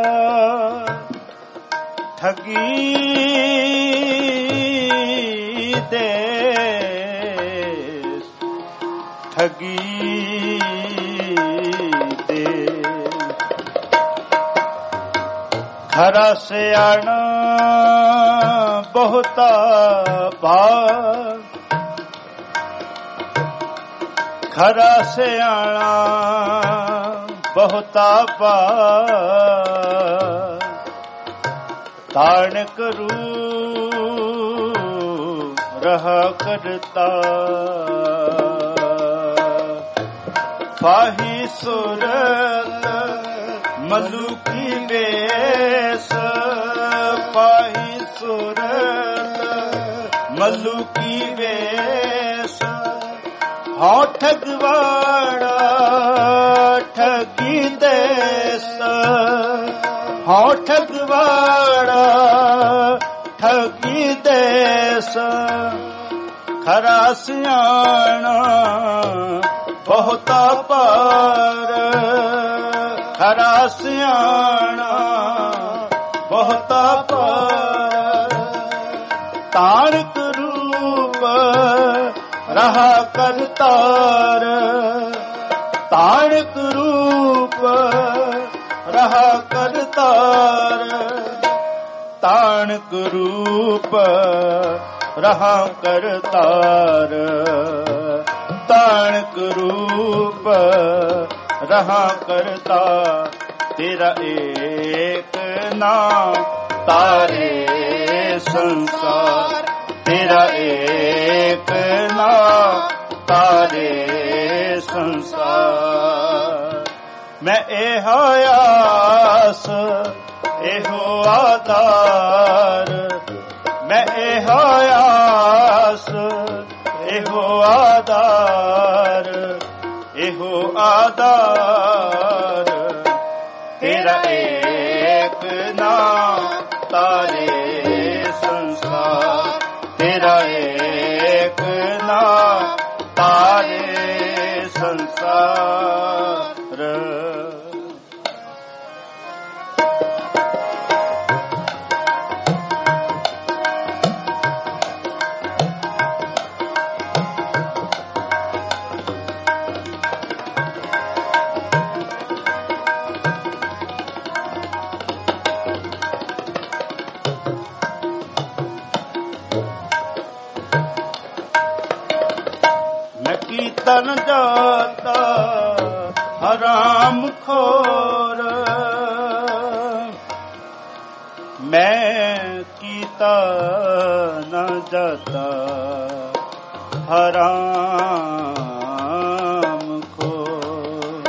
ਠਗੀ ਦੇਸ। ਠਗੀ ਦੇਸ। ਖਰਾ ਸਿਆਣਾ ਬਹੁਤਾ ਭਾਗ। ਖਰਾ ਸਿਆਣਾ ਬਹੁਤਾ ਭਾਗ। ਤਾੜਕ ਰੂਪ ਰਹਾ ਕਰਤਾ। ਫਾਹੀ ਸੁਰਤ ਮਲੂਕੀ ਵੇਸ। ਫਾਹੀ ਸੁਰਤ ਮਲੂਕੀ ਵੇਸ। ਹਉ ਠਗਵਾੜਾ ਠਗੀ ਦੇਸ। ਹਉ ਠਗਵਾੜਾ ਠਗੀ ਦੇਸ। ਖਰਾ ਸਿਆਣਾ ਬਹੁਤਾ ਭਾਰ। ਖਰਾ ਸਿਆਣਾ ਬਹੁਤਾ ਭਾਰ। ਤਾੜਕ ਰੂਪ ਰਹਾ ਕਰਤਾਰ। ਤਾੜਕ ਰੂਪ ਰਹਾ ਕਰਤਾਰ। ਤਾੜਕ ਰੂਪ ਰਹਾ ਕਰਤਾਰ। ਤਾੜਕ ਰੂਪ ਰਹਾ ਕਰਤਾ। ਤੇਰਾ ਏਕ ਨਾਮ ਤਾਰੇ ਸੰਸਾਰ। ਤੇਰਾ ਏਕ ਨਾਮ ਤਾਰੇ ਸੰਸਾਰ। ਮੈਂ ਇਹ ਆਸ ਇਹੋ ਆਧਾਰ। ਮੈਂ ਇਹ ਆਸ ਇਹੋ ਆਧਾਰ। ਇਹੋ ਆਧਾਰ। ਤੇਰਾ ਏਕ ਨਾਮ ਤਾਰੇ ਸੰਸਾਰ। ਤੇਰਾ ਏਕ ਨਾਮ ਤਾਰੇ ਸੰਸਾਰ। ਤਨ ਜਾਤਾ ਹਰਾਮ ਖੋਰ। ਮੈਂ ਕੀਤਾ ਨਾ ਜਾਤਾ ਹਰਾਮ ਖੋਰ।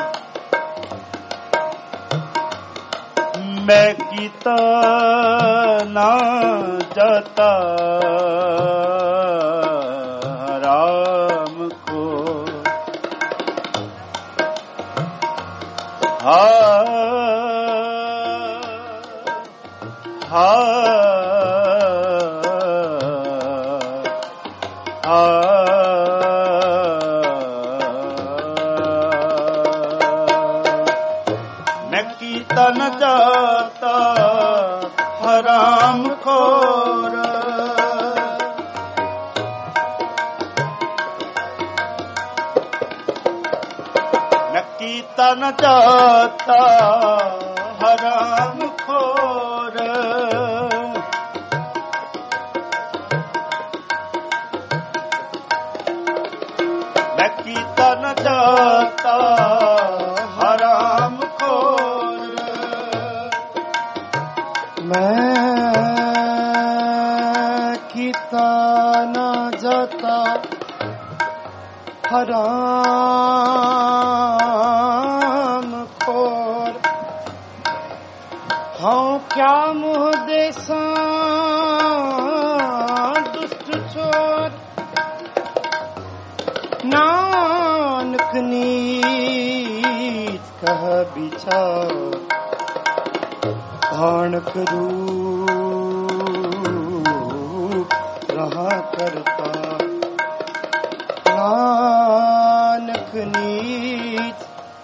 ਮੈਂ ਕੀਤਾ ਨਾ ਜਾਤਾ ਹਰਾਮ ਖੋਰ। ਹਾ ਹਾ ਮੈਂ ਕੀਤਾ ਨ ਜਾਤਾ ਹਰਾਮ ਖੋਰ। ਮੈਂ ਕੀਤਾ ਨ ਜਾਤਾ ਹਰਾਮ ਖੋਰ। ਮੈਂ ਕੀਤਾ ਨ ਜਾਤਾ ਹਰਾਮ ਖੋਰ। ਮੈਂ ਕੀਤਾ ਨ ਜਾਤਾ ਹਰਾਮ ਖੋਰ। ਹਾਂ ਕਿਆ ਮੁਹ ਦੇਸਾਂ ਦੁਸ਼ਟ ਚੋਰ। ਨਾਨਕ ਨੀਤ ਕਹ ਵਿਚਾਰ। ਭਾਣਕ ਰੂਪ ਰਹਾ ਕਰਤਾ। ਨਾਨਕ ਨੀਤ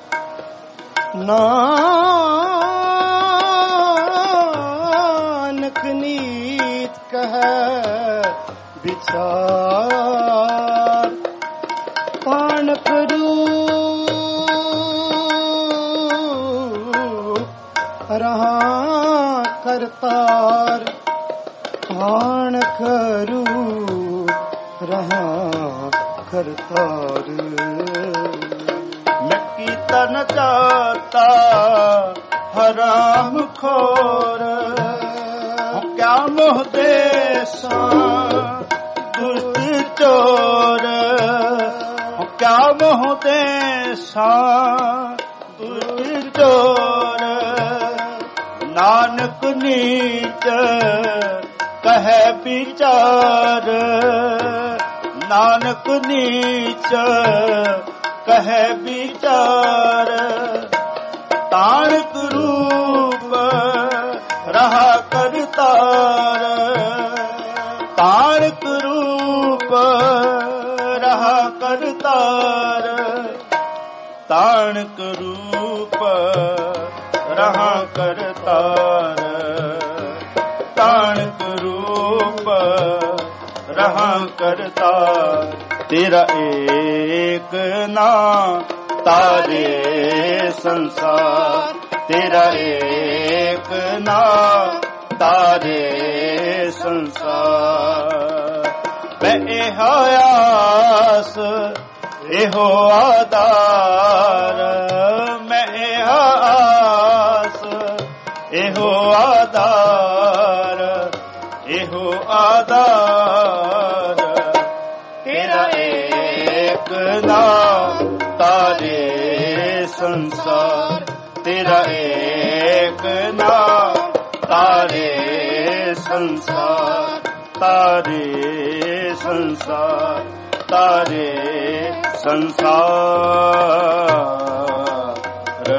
ਨਾਨਕ ਨੀਤ ਕਹ ਵਿਚਾਰ। ਭਾਣਕ ਰੂਪ ਰਹਾ ਕਰਤਾਰ। ਭਾਣਕ ਰੂਪ ਰਹਾ ਕਰਤਾਰ। ਮੈਂ ਕੀਤਾ ਨ ਜਾਤਾ ਹਰਾਮ ਖੋਰ। ਕਿਆ ਮੋਹ ਦੇਸਾਂ ਦੁਸ਼ਟ ਚੋਰ। ਕਿਆ ਮੋਹ ਦੇਸਾਂ ਦੁਸ਼ਟ ਚੋਰ। ਨਾਨਕ ਨੀਚ ਕਹੈ ਵਿਚਾਰ। ਨਾਨਕ ਨੀਚ ਕਹੈ ਵਿਚਾਰ। ਤਾਣਕ ਰੂਪ ਰਹਾ ਕਰਤਾਰ। ਤਾਣਕ ਰੂਪ ਰਹਾ ਕਰਤਾਰ। ਤਾਣਕ ਰੂਪ ਰਹਾ ਕਰਤਾਰ। ਤਾਣਕ ਰੂਪ ਰਹਾ ਕਰਤਾਰ। ਤੇਰਾ ਏਕ ਨਾਮ ਤਾਰੇ ਸੰਸਾਰ। ਤੇਰਾ ਏਕ ਨਾਮ ਤਾਰੇ ਸੰਸਾਰ। ਮੈਂ ਇਹ ਆਸ ਇਹੋ ਆਧਾਰ। ਮੈਂ ਇਹ ਆਸ ਇਹੋ ਆਧਾਰ। ਇਹੋ ਆਧਾਰ। ਤੇਰਾ ਏਕ ਨਾਮ ਤਾਰੇ ਸੰਸਾਰ। ਤੇਰਾ ਏਕ ਨਾਮ ਤਾਰੇ ਸੰਸਾਰ। ਤਾਰੇ ਸੰਸਾਰ। ਤਾਰੇ ਸੰਸਾਰ।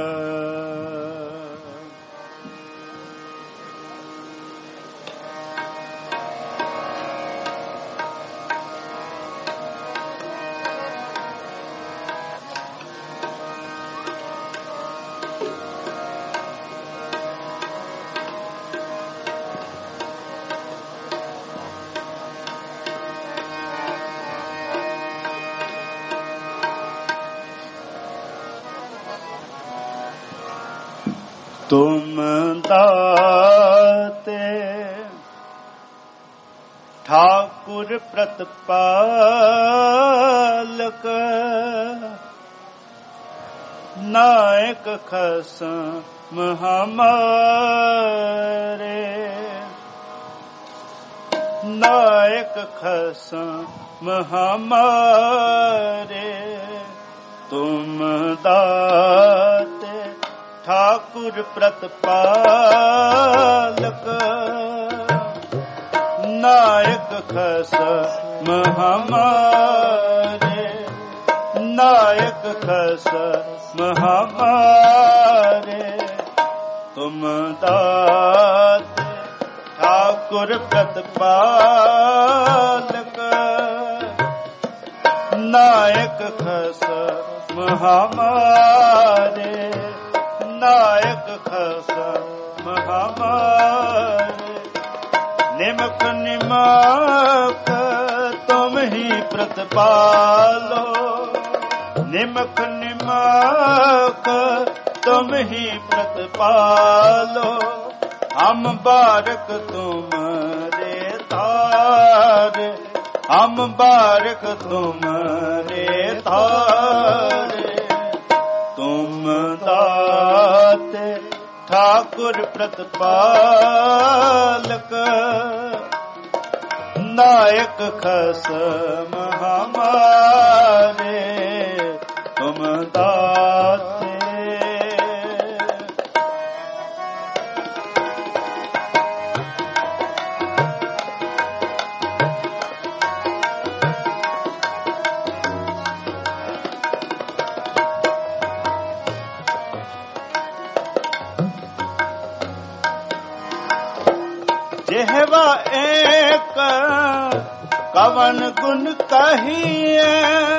ਤੁਮ ਦਾਤੇ ਠਾਕੁਰ ਪ੍ਰਤਪਾਲਕ। नायक खसम हमारे, नायक खसम हमारे, तुम दाते ठाकुर प्रतिपालक। नायक खसम हमारे, नायक खसम हमारे, तुम दाते ठाकुर प्रतिपालक। नायक खसम हमारे, नायक खसम हमारे, निमक निमक तुम ही प्रतिपालो, निमक निमक तुम ही प्रतिपालो। हम बारक तुम्हारे तार, हम बारक तुम्हारे तार, तुम दाते ठाकुर प्रतिपालक। नायक खसम हमारे, तुम दाते। जेहवा एक कवन गुण कहिए,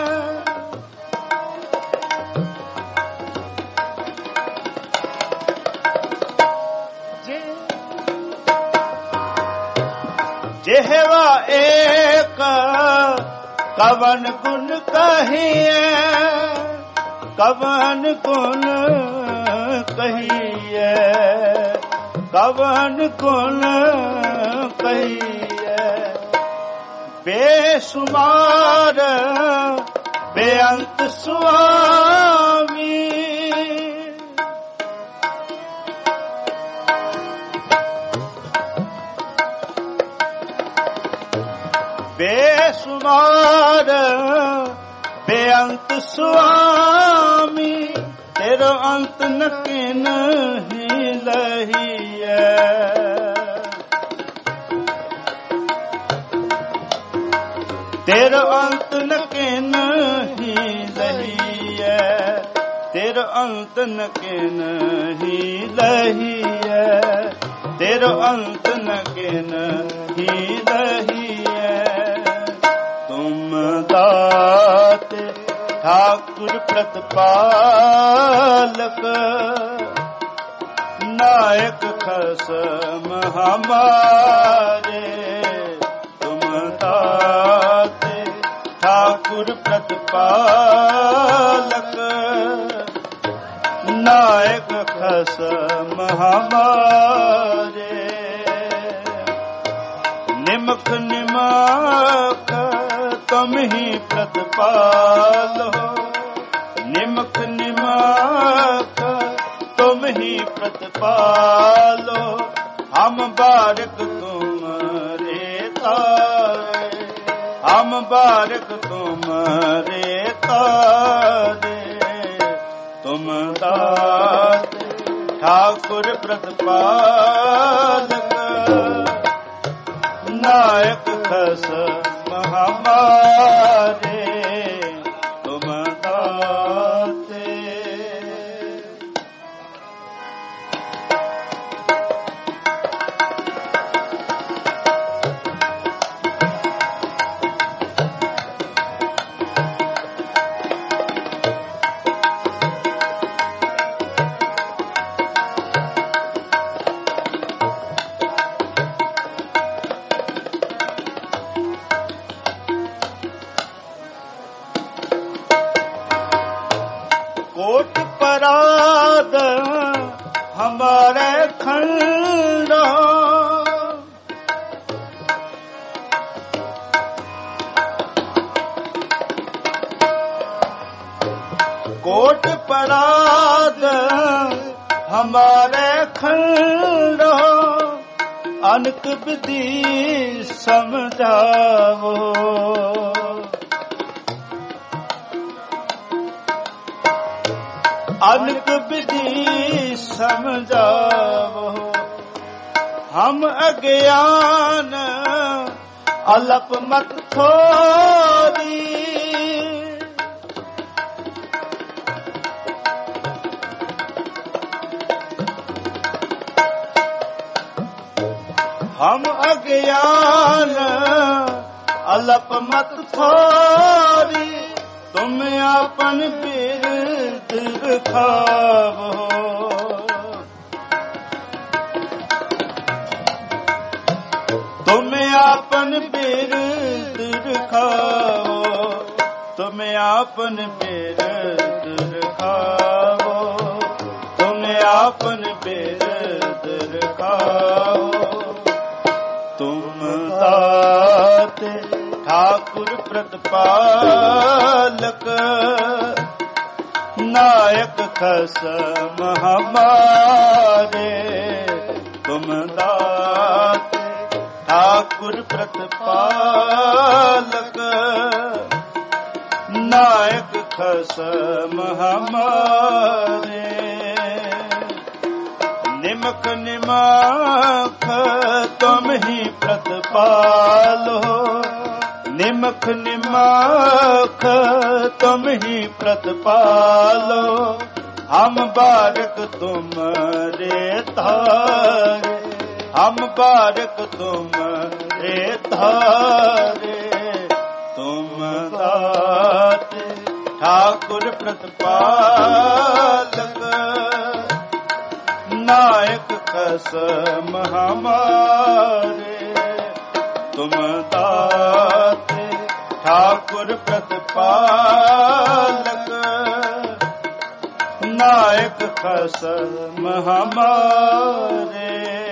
जेहवा एक कवन गुण कहिए, कवन गुण कहिए, कवन गुण कहिए। बेसुमार बेअंत स्वामी, बेसुमार बेअंत स्वामी, तेरो अंत न किन ही लहिए। तेरो अंत न किन ही लहिए, तेरो अंत न किन ही लहिए, तेरो अंत न किन ही लहिए। तुम दाते ठाकुर प्रतिपालक। नायक खसम हमारे, तुम दाते ठाकुर प्रतिपालक। नायक खसम हमारे, निमक निमक तुम ही प्रतिपालो, निमक निमक तुम ही प्रतिपालो। हम बारक तुम्हारे तारे, हम बारक तुम्हारे तारे, तुम दाते ठाकुर प्रतिपालक। नायक खसम हमारे, तुम दाते। कोट पराद हमारे खंडा, कोट पराध हमारे खंडो अनक विधि समझावो। अनक विधि समझावो। हम अज्ञान अलप मत थोरी। हम अज्ञान अलप मत थोरी। तुम अपन बिरद दिखावो। तुम अपन बिरद दिखावो। तुम अपन बिरद दिखावो। तुम अपन बिरद दिखावो। तुम दाते ठाकुर प्रतिपालक नायक खसम हमारे। तुम दाते ठाकुर प्रतिपालक नायक खसम हमारे। निमक निमक तुम ही प्रतिपालो। निमक निमक तुम ही प्रतिपालो। हम बारक तुम रे तारे। हम बारक तुम रे तारे। तुम दाते ठाकुर प्रतिपालक नायक कसम हमारे। तुम दाते ठाकुर प्रतिपालक नायक कसम हमारे।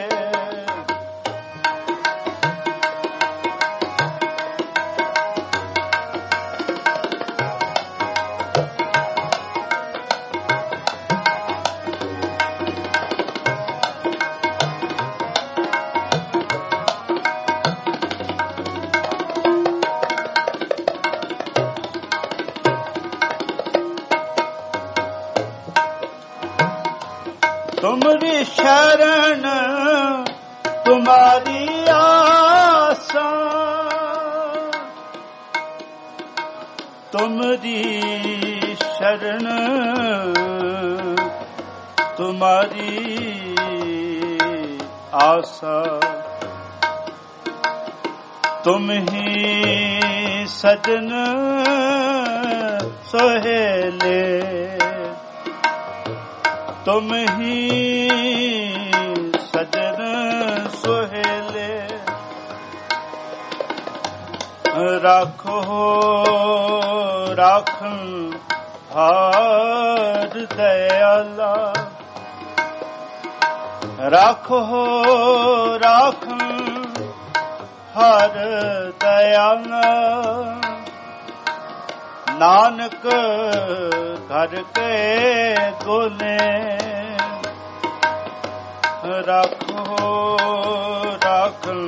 तुमरी शरण तुम्हारी आसा। तुमरी शरण तुम्हारी आशा। तुम ही सजन सोहेले। तुम ही सजन सोहेले। राखो राखन हार दयाला। राखो राखन हार दयाला। नानक घर के गोले। राखो राखन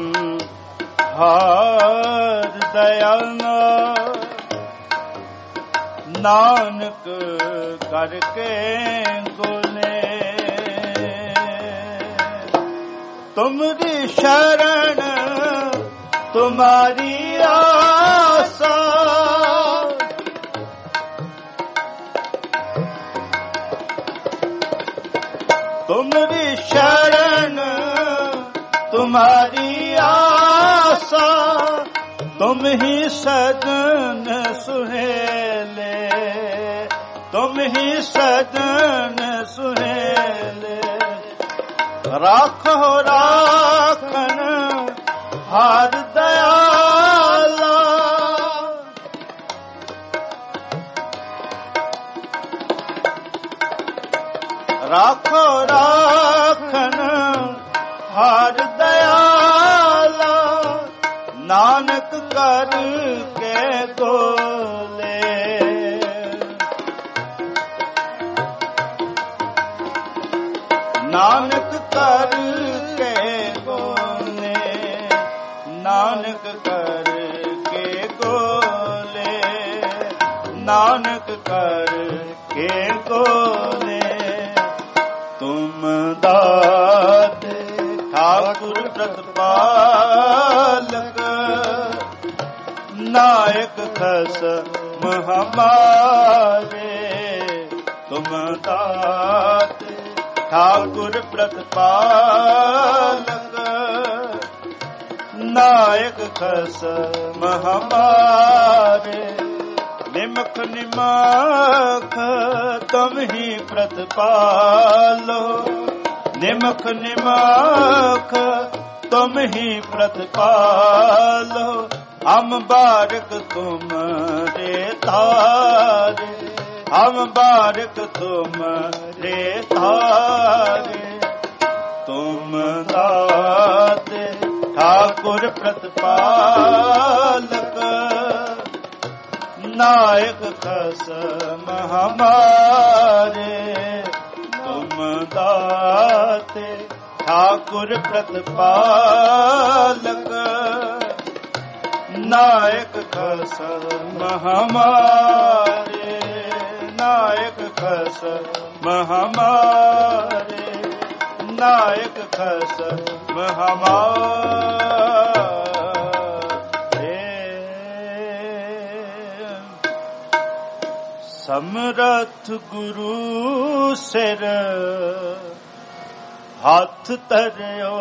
हार दयाला। नानक घर के गोले। तुमरी शरण तुम्हारी आशा। तुमरी शरण तुम्हारी आशा। तुम ही सजन सुहेले। तुम ही सजन सुहेले। राखो राखन हार दयाला। राखो राखन हार दयाला। नानक कर के गोले। ਨਾਨਕ ਕਰ ਕੇ ਗੋਲੇ, ਨਾਨਕ ਕਰ ਕੇ ਗੋਲੇ, ਨਾਨਕ ਕਰ ਕੇ ਗੋਲੇ। ਤੁਮ ਦਾਤੇ ਠਾਕੁਰ ਪ੍ਰਤਪਾਲਕ, ਨਾਇਕ ਖਸਮ ਹਮਾਰੇ। ਤੁਮ ਦਾਤੇ ਠਾਕੁਰ ਪ੍ਰਤਪਾਲਕ, ਨਾਇਕ ਖਸਮ ਹਮਾਰੇ। ਨਿਮਖ ਨਿਮਖ ਤੁਮ ਹੀ ਪ੍ਰਤਪਾਲੋ, ਨਿਮਖ ਨਿਮਖ ਤੁਮ ਹੀ ਪ੍ਰਤਪਾਲੋ। ਹਮ ਬਾਰਿਕ ਤੁਮਰੇ ਤਾਰੇ, ਹਮ ਬਾਰਿਕ ਤੁਮਰੇ ਤਾਰੇ। ਤੁਮ ਦਾਤੇ ਠਾਕੁਰ ਪ੍ਰਤਪਾਲਕ, ਨਾਇਕ ਖਸਮ ਹਮਾਰੇ। ਤੁਮ ਦਾਤੇ ਠਾਕੁਰ ਪ੍ਰਤਪਾਲਕ, ਨਾਇਕ ਖਸਮ ਹਮਾਰੇ। ਨਾਇਕ ਖਸਮ ਹਮਾਰੇ, ਨਾਇਕ ਖਸਮ ਹਮਾਰੇ। ਸਮਰਥ ਗੁਰੂ ਸਿਰ ਹੱਥ ਧਰਿਓ,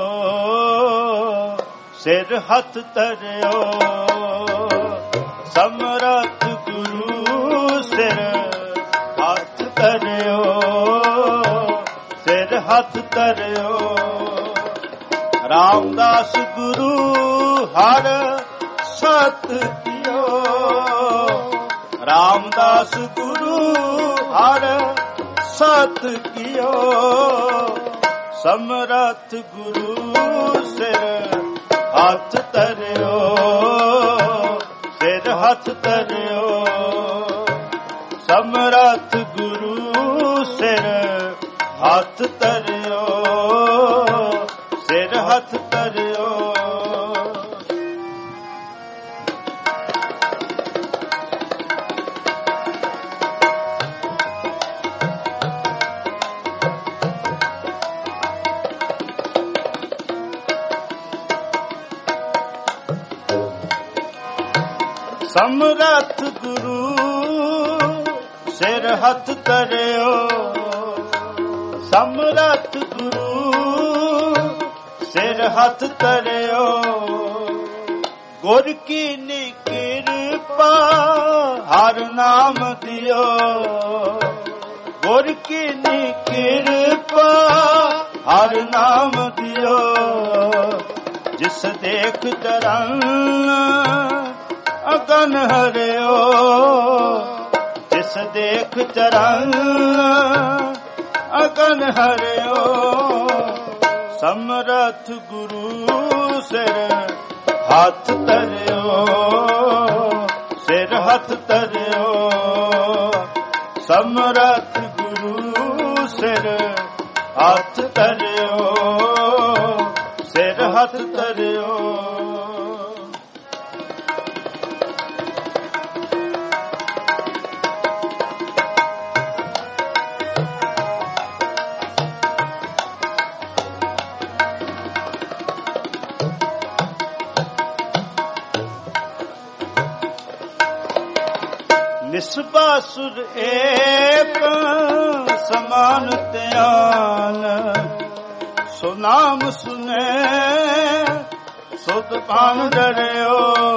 ਸਿਰ ਹੱਥ ਧਰਿਓ। ਸਮਰਥ ਗੁਰੂ ਸਿਰ ਹੱਥ ਧਰਿਓ, ਸਿਰ ਹੱਥ ਧਰਿਓ। ਰਾਮਦਾਸ ਗੁਰੂ ਹਰ ਸਤ ਕੀਓ, ਰਾਮਦਾਸ ਗੁਰੂ ਹਰ ਸਤ ਕੀਓ। ਸਮਰਥ ਗੁਰੂ ਸਿਰ ਹੱਥ ਧਰਿਓ, ਸਿਰ ਹੱਥ ਧਰਿਓ। ਸਮਰਥ ਗੁਰੂ ਸਿਰ ਹੱਥ ਧਰਿਓ, ਸਿਰ ਹੱਥ ਧਰਿਓ। ਸਮਰਥ ਗੁਰੂ ਸਿਰ ਹੱਥ ਧਰਿਓ, ਸਮਰਥ ਗੁਰੂ ਸਿਰ ਹੱਥ ਧਰਿਓ। ਗੁਰ ਕੀ ਨੀ ਕਿਰਪਾ ਹਰ ਨਾਮ ਦਿਓ, ਗੁਰ ਕੀ ਨੀ ਕਿਰਪਾ ਹਰ ਨਾਮ ਦਿਓ। ਜਿਸ ਦੇਖ ਚਰਨ ਅਗਨ ਹਰਿਓ, ਜਿਸ ਦੇਖ ਚਰਨ ਅਗਨ ਹਰਿਓ। ਸਮਰਥ ਗੁਰੂ ਸਿਰ ਹੱਥ ਧਰਿਓ, ਸਿਰ ਹੱਥ ਧਰਿਓ। ਸਮਰਥ ਗੁਰੂ ਸਿਰ ਹੱਥ ਧਰਿਓ, ਸਿਰ ਹੱਥ ਧਰਿਓ। ਨਿਸਬਾਸੁਰ ਏਕ ਸਮਾਨ ਧਿਆਨ, ਸੋ ਨਾਮ ਸੁਨੇ ਸੁਤ ਭਾਨ ਡਰਿਓ।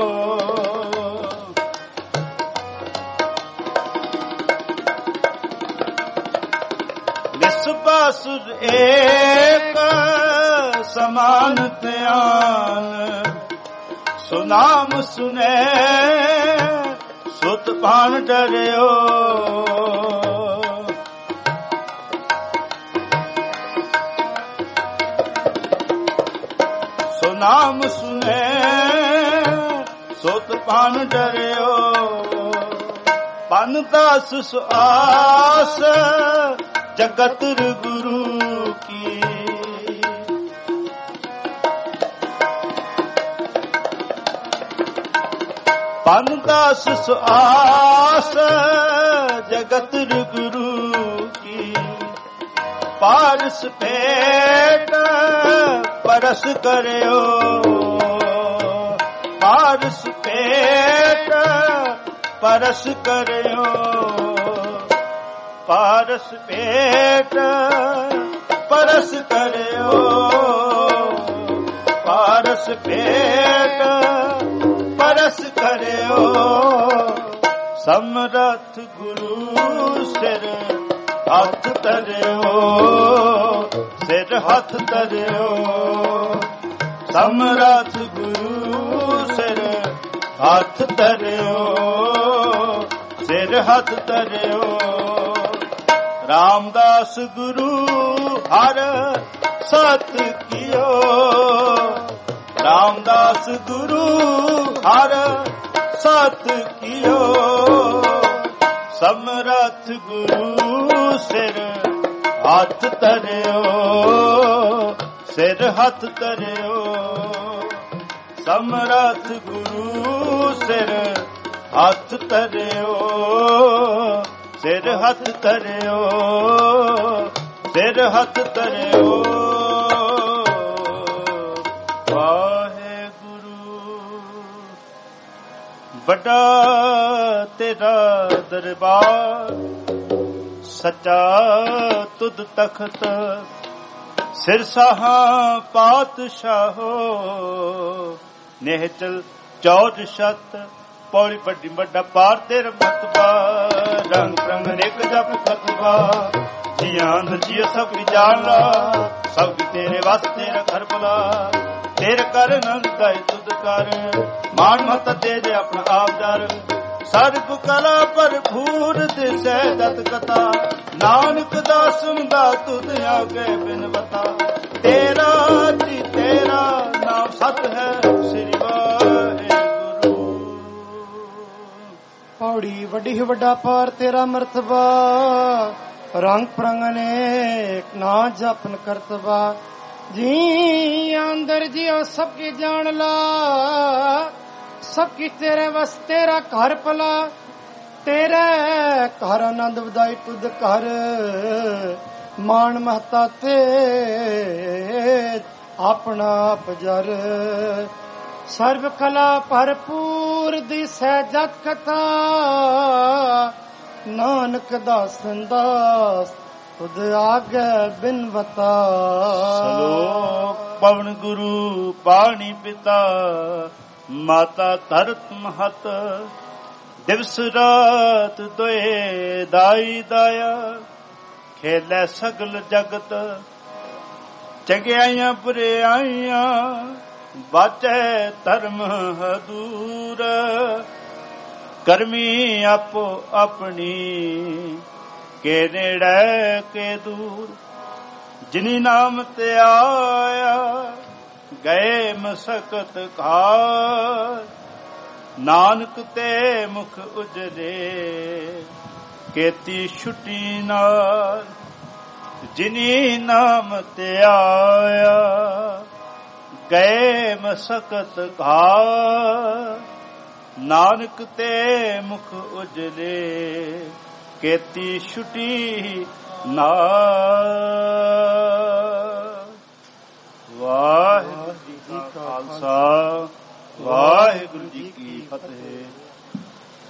ਨਿਸਬਾਸੁਰ ਏਕ ਸਮਾਨ ਧਿਆਨ, ਸੋ ਨਾਮ ਸੁਨੇ ਸੁਤ ਭਾਨ ਡਰਿਓ। ਸੋ ਨਾਮ ਸੁਨੇ ਸੁਤ ਭਾਨ ਡਰਿਓ। ਪਨ ਦਾਸ ਸੁਆਸ ਜਗਤ ਗੁਰੂ ਕੀ। ਪਨ ਦਾਸ ਸੁਆਸ ਜਗਤ ਗੁਰੂ ਕੀ। ਪਾਰਸ ਭੇਟ ਪਰਸ ਕਰਿਓ, ਪਾਰਸ ਭੇਟ ਪਰਸ ਕਰਿਓ, ਪਾਰਸ ਭੇਟ ਪਰਸ ਕਰਿਓ, ਪਾਰਸ ਭੇਟ ਪਰਸ ਕਰਿਓ। ਸਮਰੱਥ ਗੁਰੂ ਸਿਰ ਹੱਥ ਧਰਿਓ, ਸਿਰ ਹੱਥ ਧਰਿਓ। ਸਮਰੱਥ ਗੁਰੂ ਸਿਰ ਹੱਥ ਧਰਿਓ, ਸਿਰ ਹੱਥ ਧਰਿਓ। ਰਾਮਦਾਸ ਗੁਰੂ ਹਰ ਸਤ ਕੀਓ, ਰਾਮਦਾਸ ਗੁਰੂ ਹਰ ਸਤ ਕੀਓ। ਸਮਰੱਥ ਗੁਰੂ ਸਿਰ ਹੱਥ ਧਰਿਓ, ਸਿਰ ਹੱਥ ਧਰਿਓ। ਸਮਰੱਥ ਗੁਰੂ ਸਿਰ ਹੱਥ ਧਰਿਓ, ਸਿਰ ਹੱਥ ਧਰਿਓ, ਸਿਰ ਹੱਥ ਧਰਿਓ। ਵੱਡਾ ਤੇਰਾ ਦਰਬਾਰ, ਸੱਚਾ ਤੁਧ ਤਖਤ। ਸਿਰਸਾਹਾਂ ਪਾਤਸ਼ਾਹੋ, ਨਿਹਚਲ ਚੌਦ ਸ਼ਤ। ਪੌੜੀ ਵੱਡੀ ਵੱਡਾ ਪਾਰ ਤੇਰਾ ਮਤਬਾ, ਰੰਗ ਰੰਗ ਰੇਕ ਜਪ ਖਤਬਾ। ਜੀਆਂ ਦਰਜੀਆ ਸਭ ਕੀ ਜਾਣ ਲਾ, ਸਭ ਤੇਰੇ ਵਸ ਤੇਰਾ ਘਰ ਭਲਾ। ਤੇਰੇ ਕਰ ਨੰਦ ਗਾਇ ਤੁਧ ਕਰ, ਮਾਨ ਮਤ ਤੇਜ ਆਪਣਾ ਆਪ ਦਰ। ਸਰਬ ਕਲਾ ਭਰਪੂਰ ਦਿਸੈ ਦਤ ਕਥਾ, ਨਾਨਕ ਦਾਸਨ ਦਾ ਤੁਧ ਆਗੇ ਬਿਨਵਤਾ। ਤੇਰਾ ਜੀ ਤੇਰਾ ਨਾਮ ਸਤ ਹੈ, ਸ੍ਰੀ ਵਾਹਿਗੁਰੂ। ਪੌੜੀ ਵੱਡੀ ਵੱਡਾ ਪਾਰ ਤੇਰਾ ਮਰਤਬਾ, ਰੰਗ ਪ੍ਰੰਗ ਅਨੇਕ ਨਾ ਜਪਨ ਕਰਤਬਾ। ਜੀ ਅੰਦਰ ਜਿਉ ਸਭ ਕੀ ਜਾਣ ਲਾ, ਸਭ ਕੀ ਤੇਰੇ ਵਸ ਤੇਰਾ ਘਰ ਭਲਾ। ਤੇਰੇ ਘਰ ਆਨੰਦ ਵਧਾਈ ਤੁਧ ਘਰ, ਮਾਣ ਮਹਤਾ ਤੇ ਆਪਣਾ ਆਪ ਜਰ। ਸਰਬ ਕਲਾ ਭਰਪੂਰ ਦਿਸੈ ਜਤ ਕਥਾ, ਨਾਨਕ ਦਾਸਨ ਦਾਸ ਤੁਧ ਆਗੇ ਬਿਨਵਤਾ। ਸਲੋਕ ਪਵਨ ਗੁਰੂ ਪਾਣੀ ਪਿਤਾ, ਮਾਤਾ ਧਰਤ ਮਹਤ। ਦਿਵਸ ਰਾਤ ਦੋਏ ਦਾਈ ਦਾਇਆ, ਖੇਲੇ ਸਗਲ ਜਗਤ। ਚੰਗਿਆਈਆਂ ਬੁਰਿਆਈਆਂ ਬਾਚੈ ਧਰਮ ਹਦੂਰ। ਕਰਮੀ ਆਪੋ ਆਪਣੀ, ਕੇ ਨੇੜੇ ਕੇ ਦੂਰ। ਜਿਨੀ ਨਾਮ ਤੇ ਆਇਆ, ਗਏ ਮਸਕਤ ਘਾਰ। ਨਾਨਕ ਤੇ ਮੁਖ ਉਜਰੇ, ਕੀਤੀ ਛੁੱਟੀ ਨਾਲ। ਜਿਨੀ ਨਾਮ ਤੇ ਆਇਆ, ਗਏ ਮਸਕਤ ਘਾਰ। ਨਾਨਕ ਤੇ ਮੁਖ ਉਜਲੇ, ਕੀਤੀ ਛੁੱਟੀ ਨਾਲ। ਵਾਹਿਗੁਰੂ ਜੀ ਕਾ ਖਾਲਸਾ,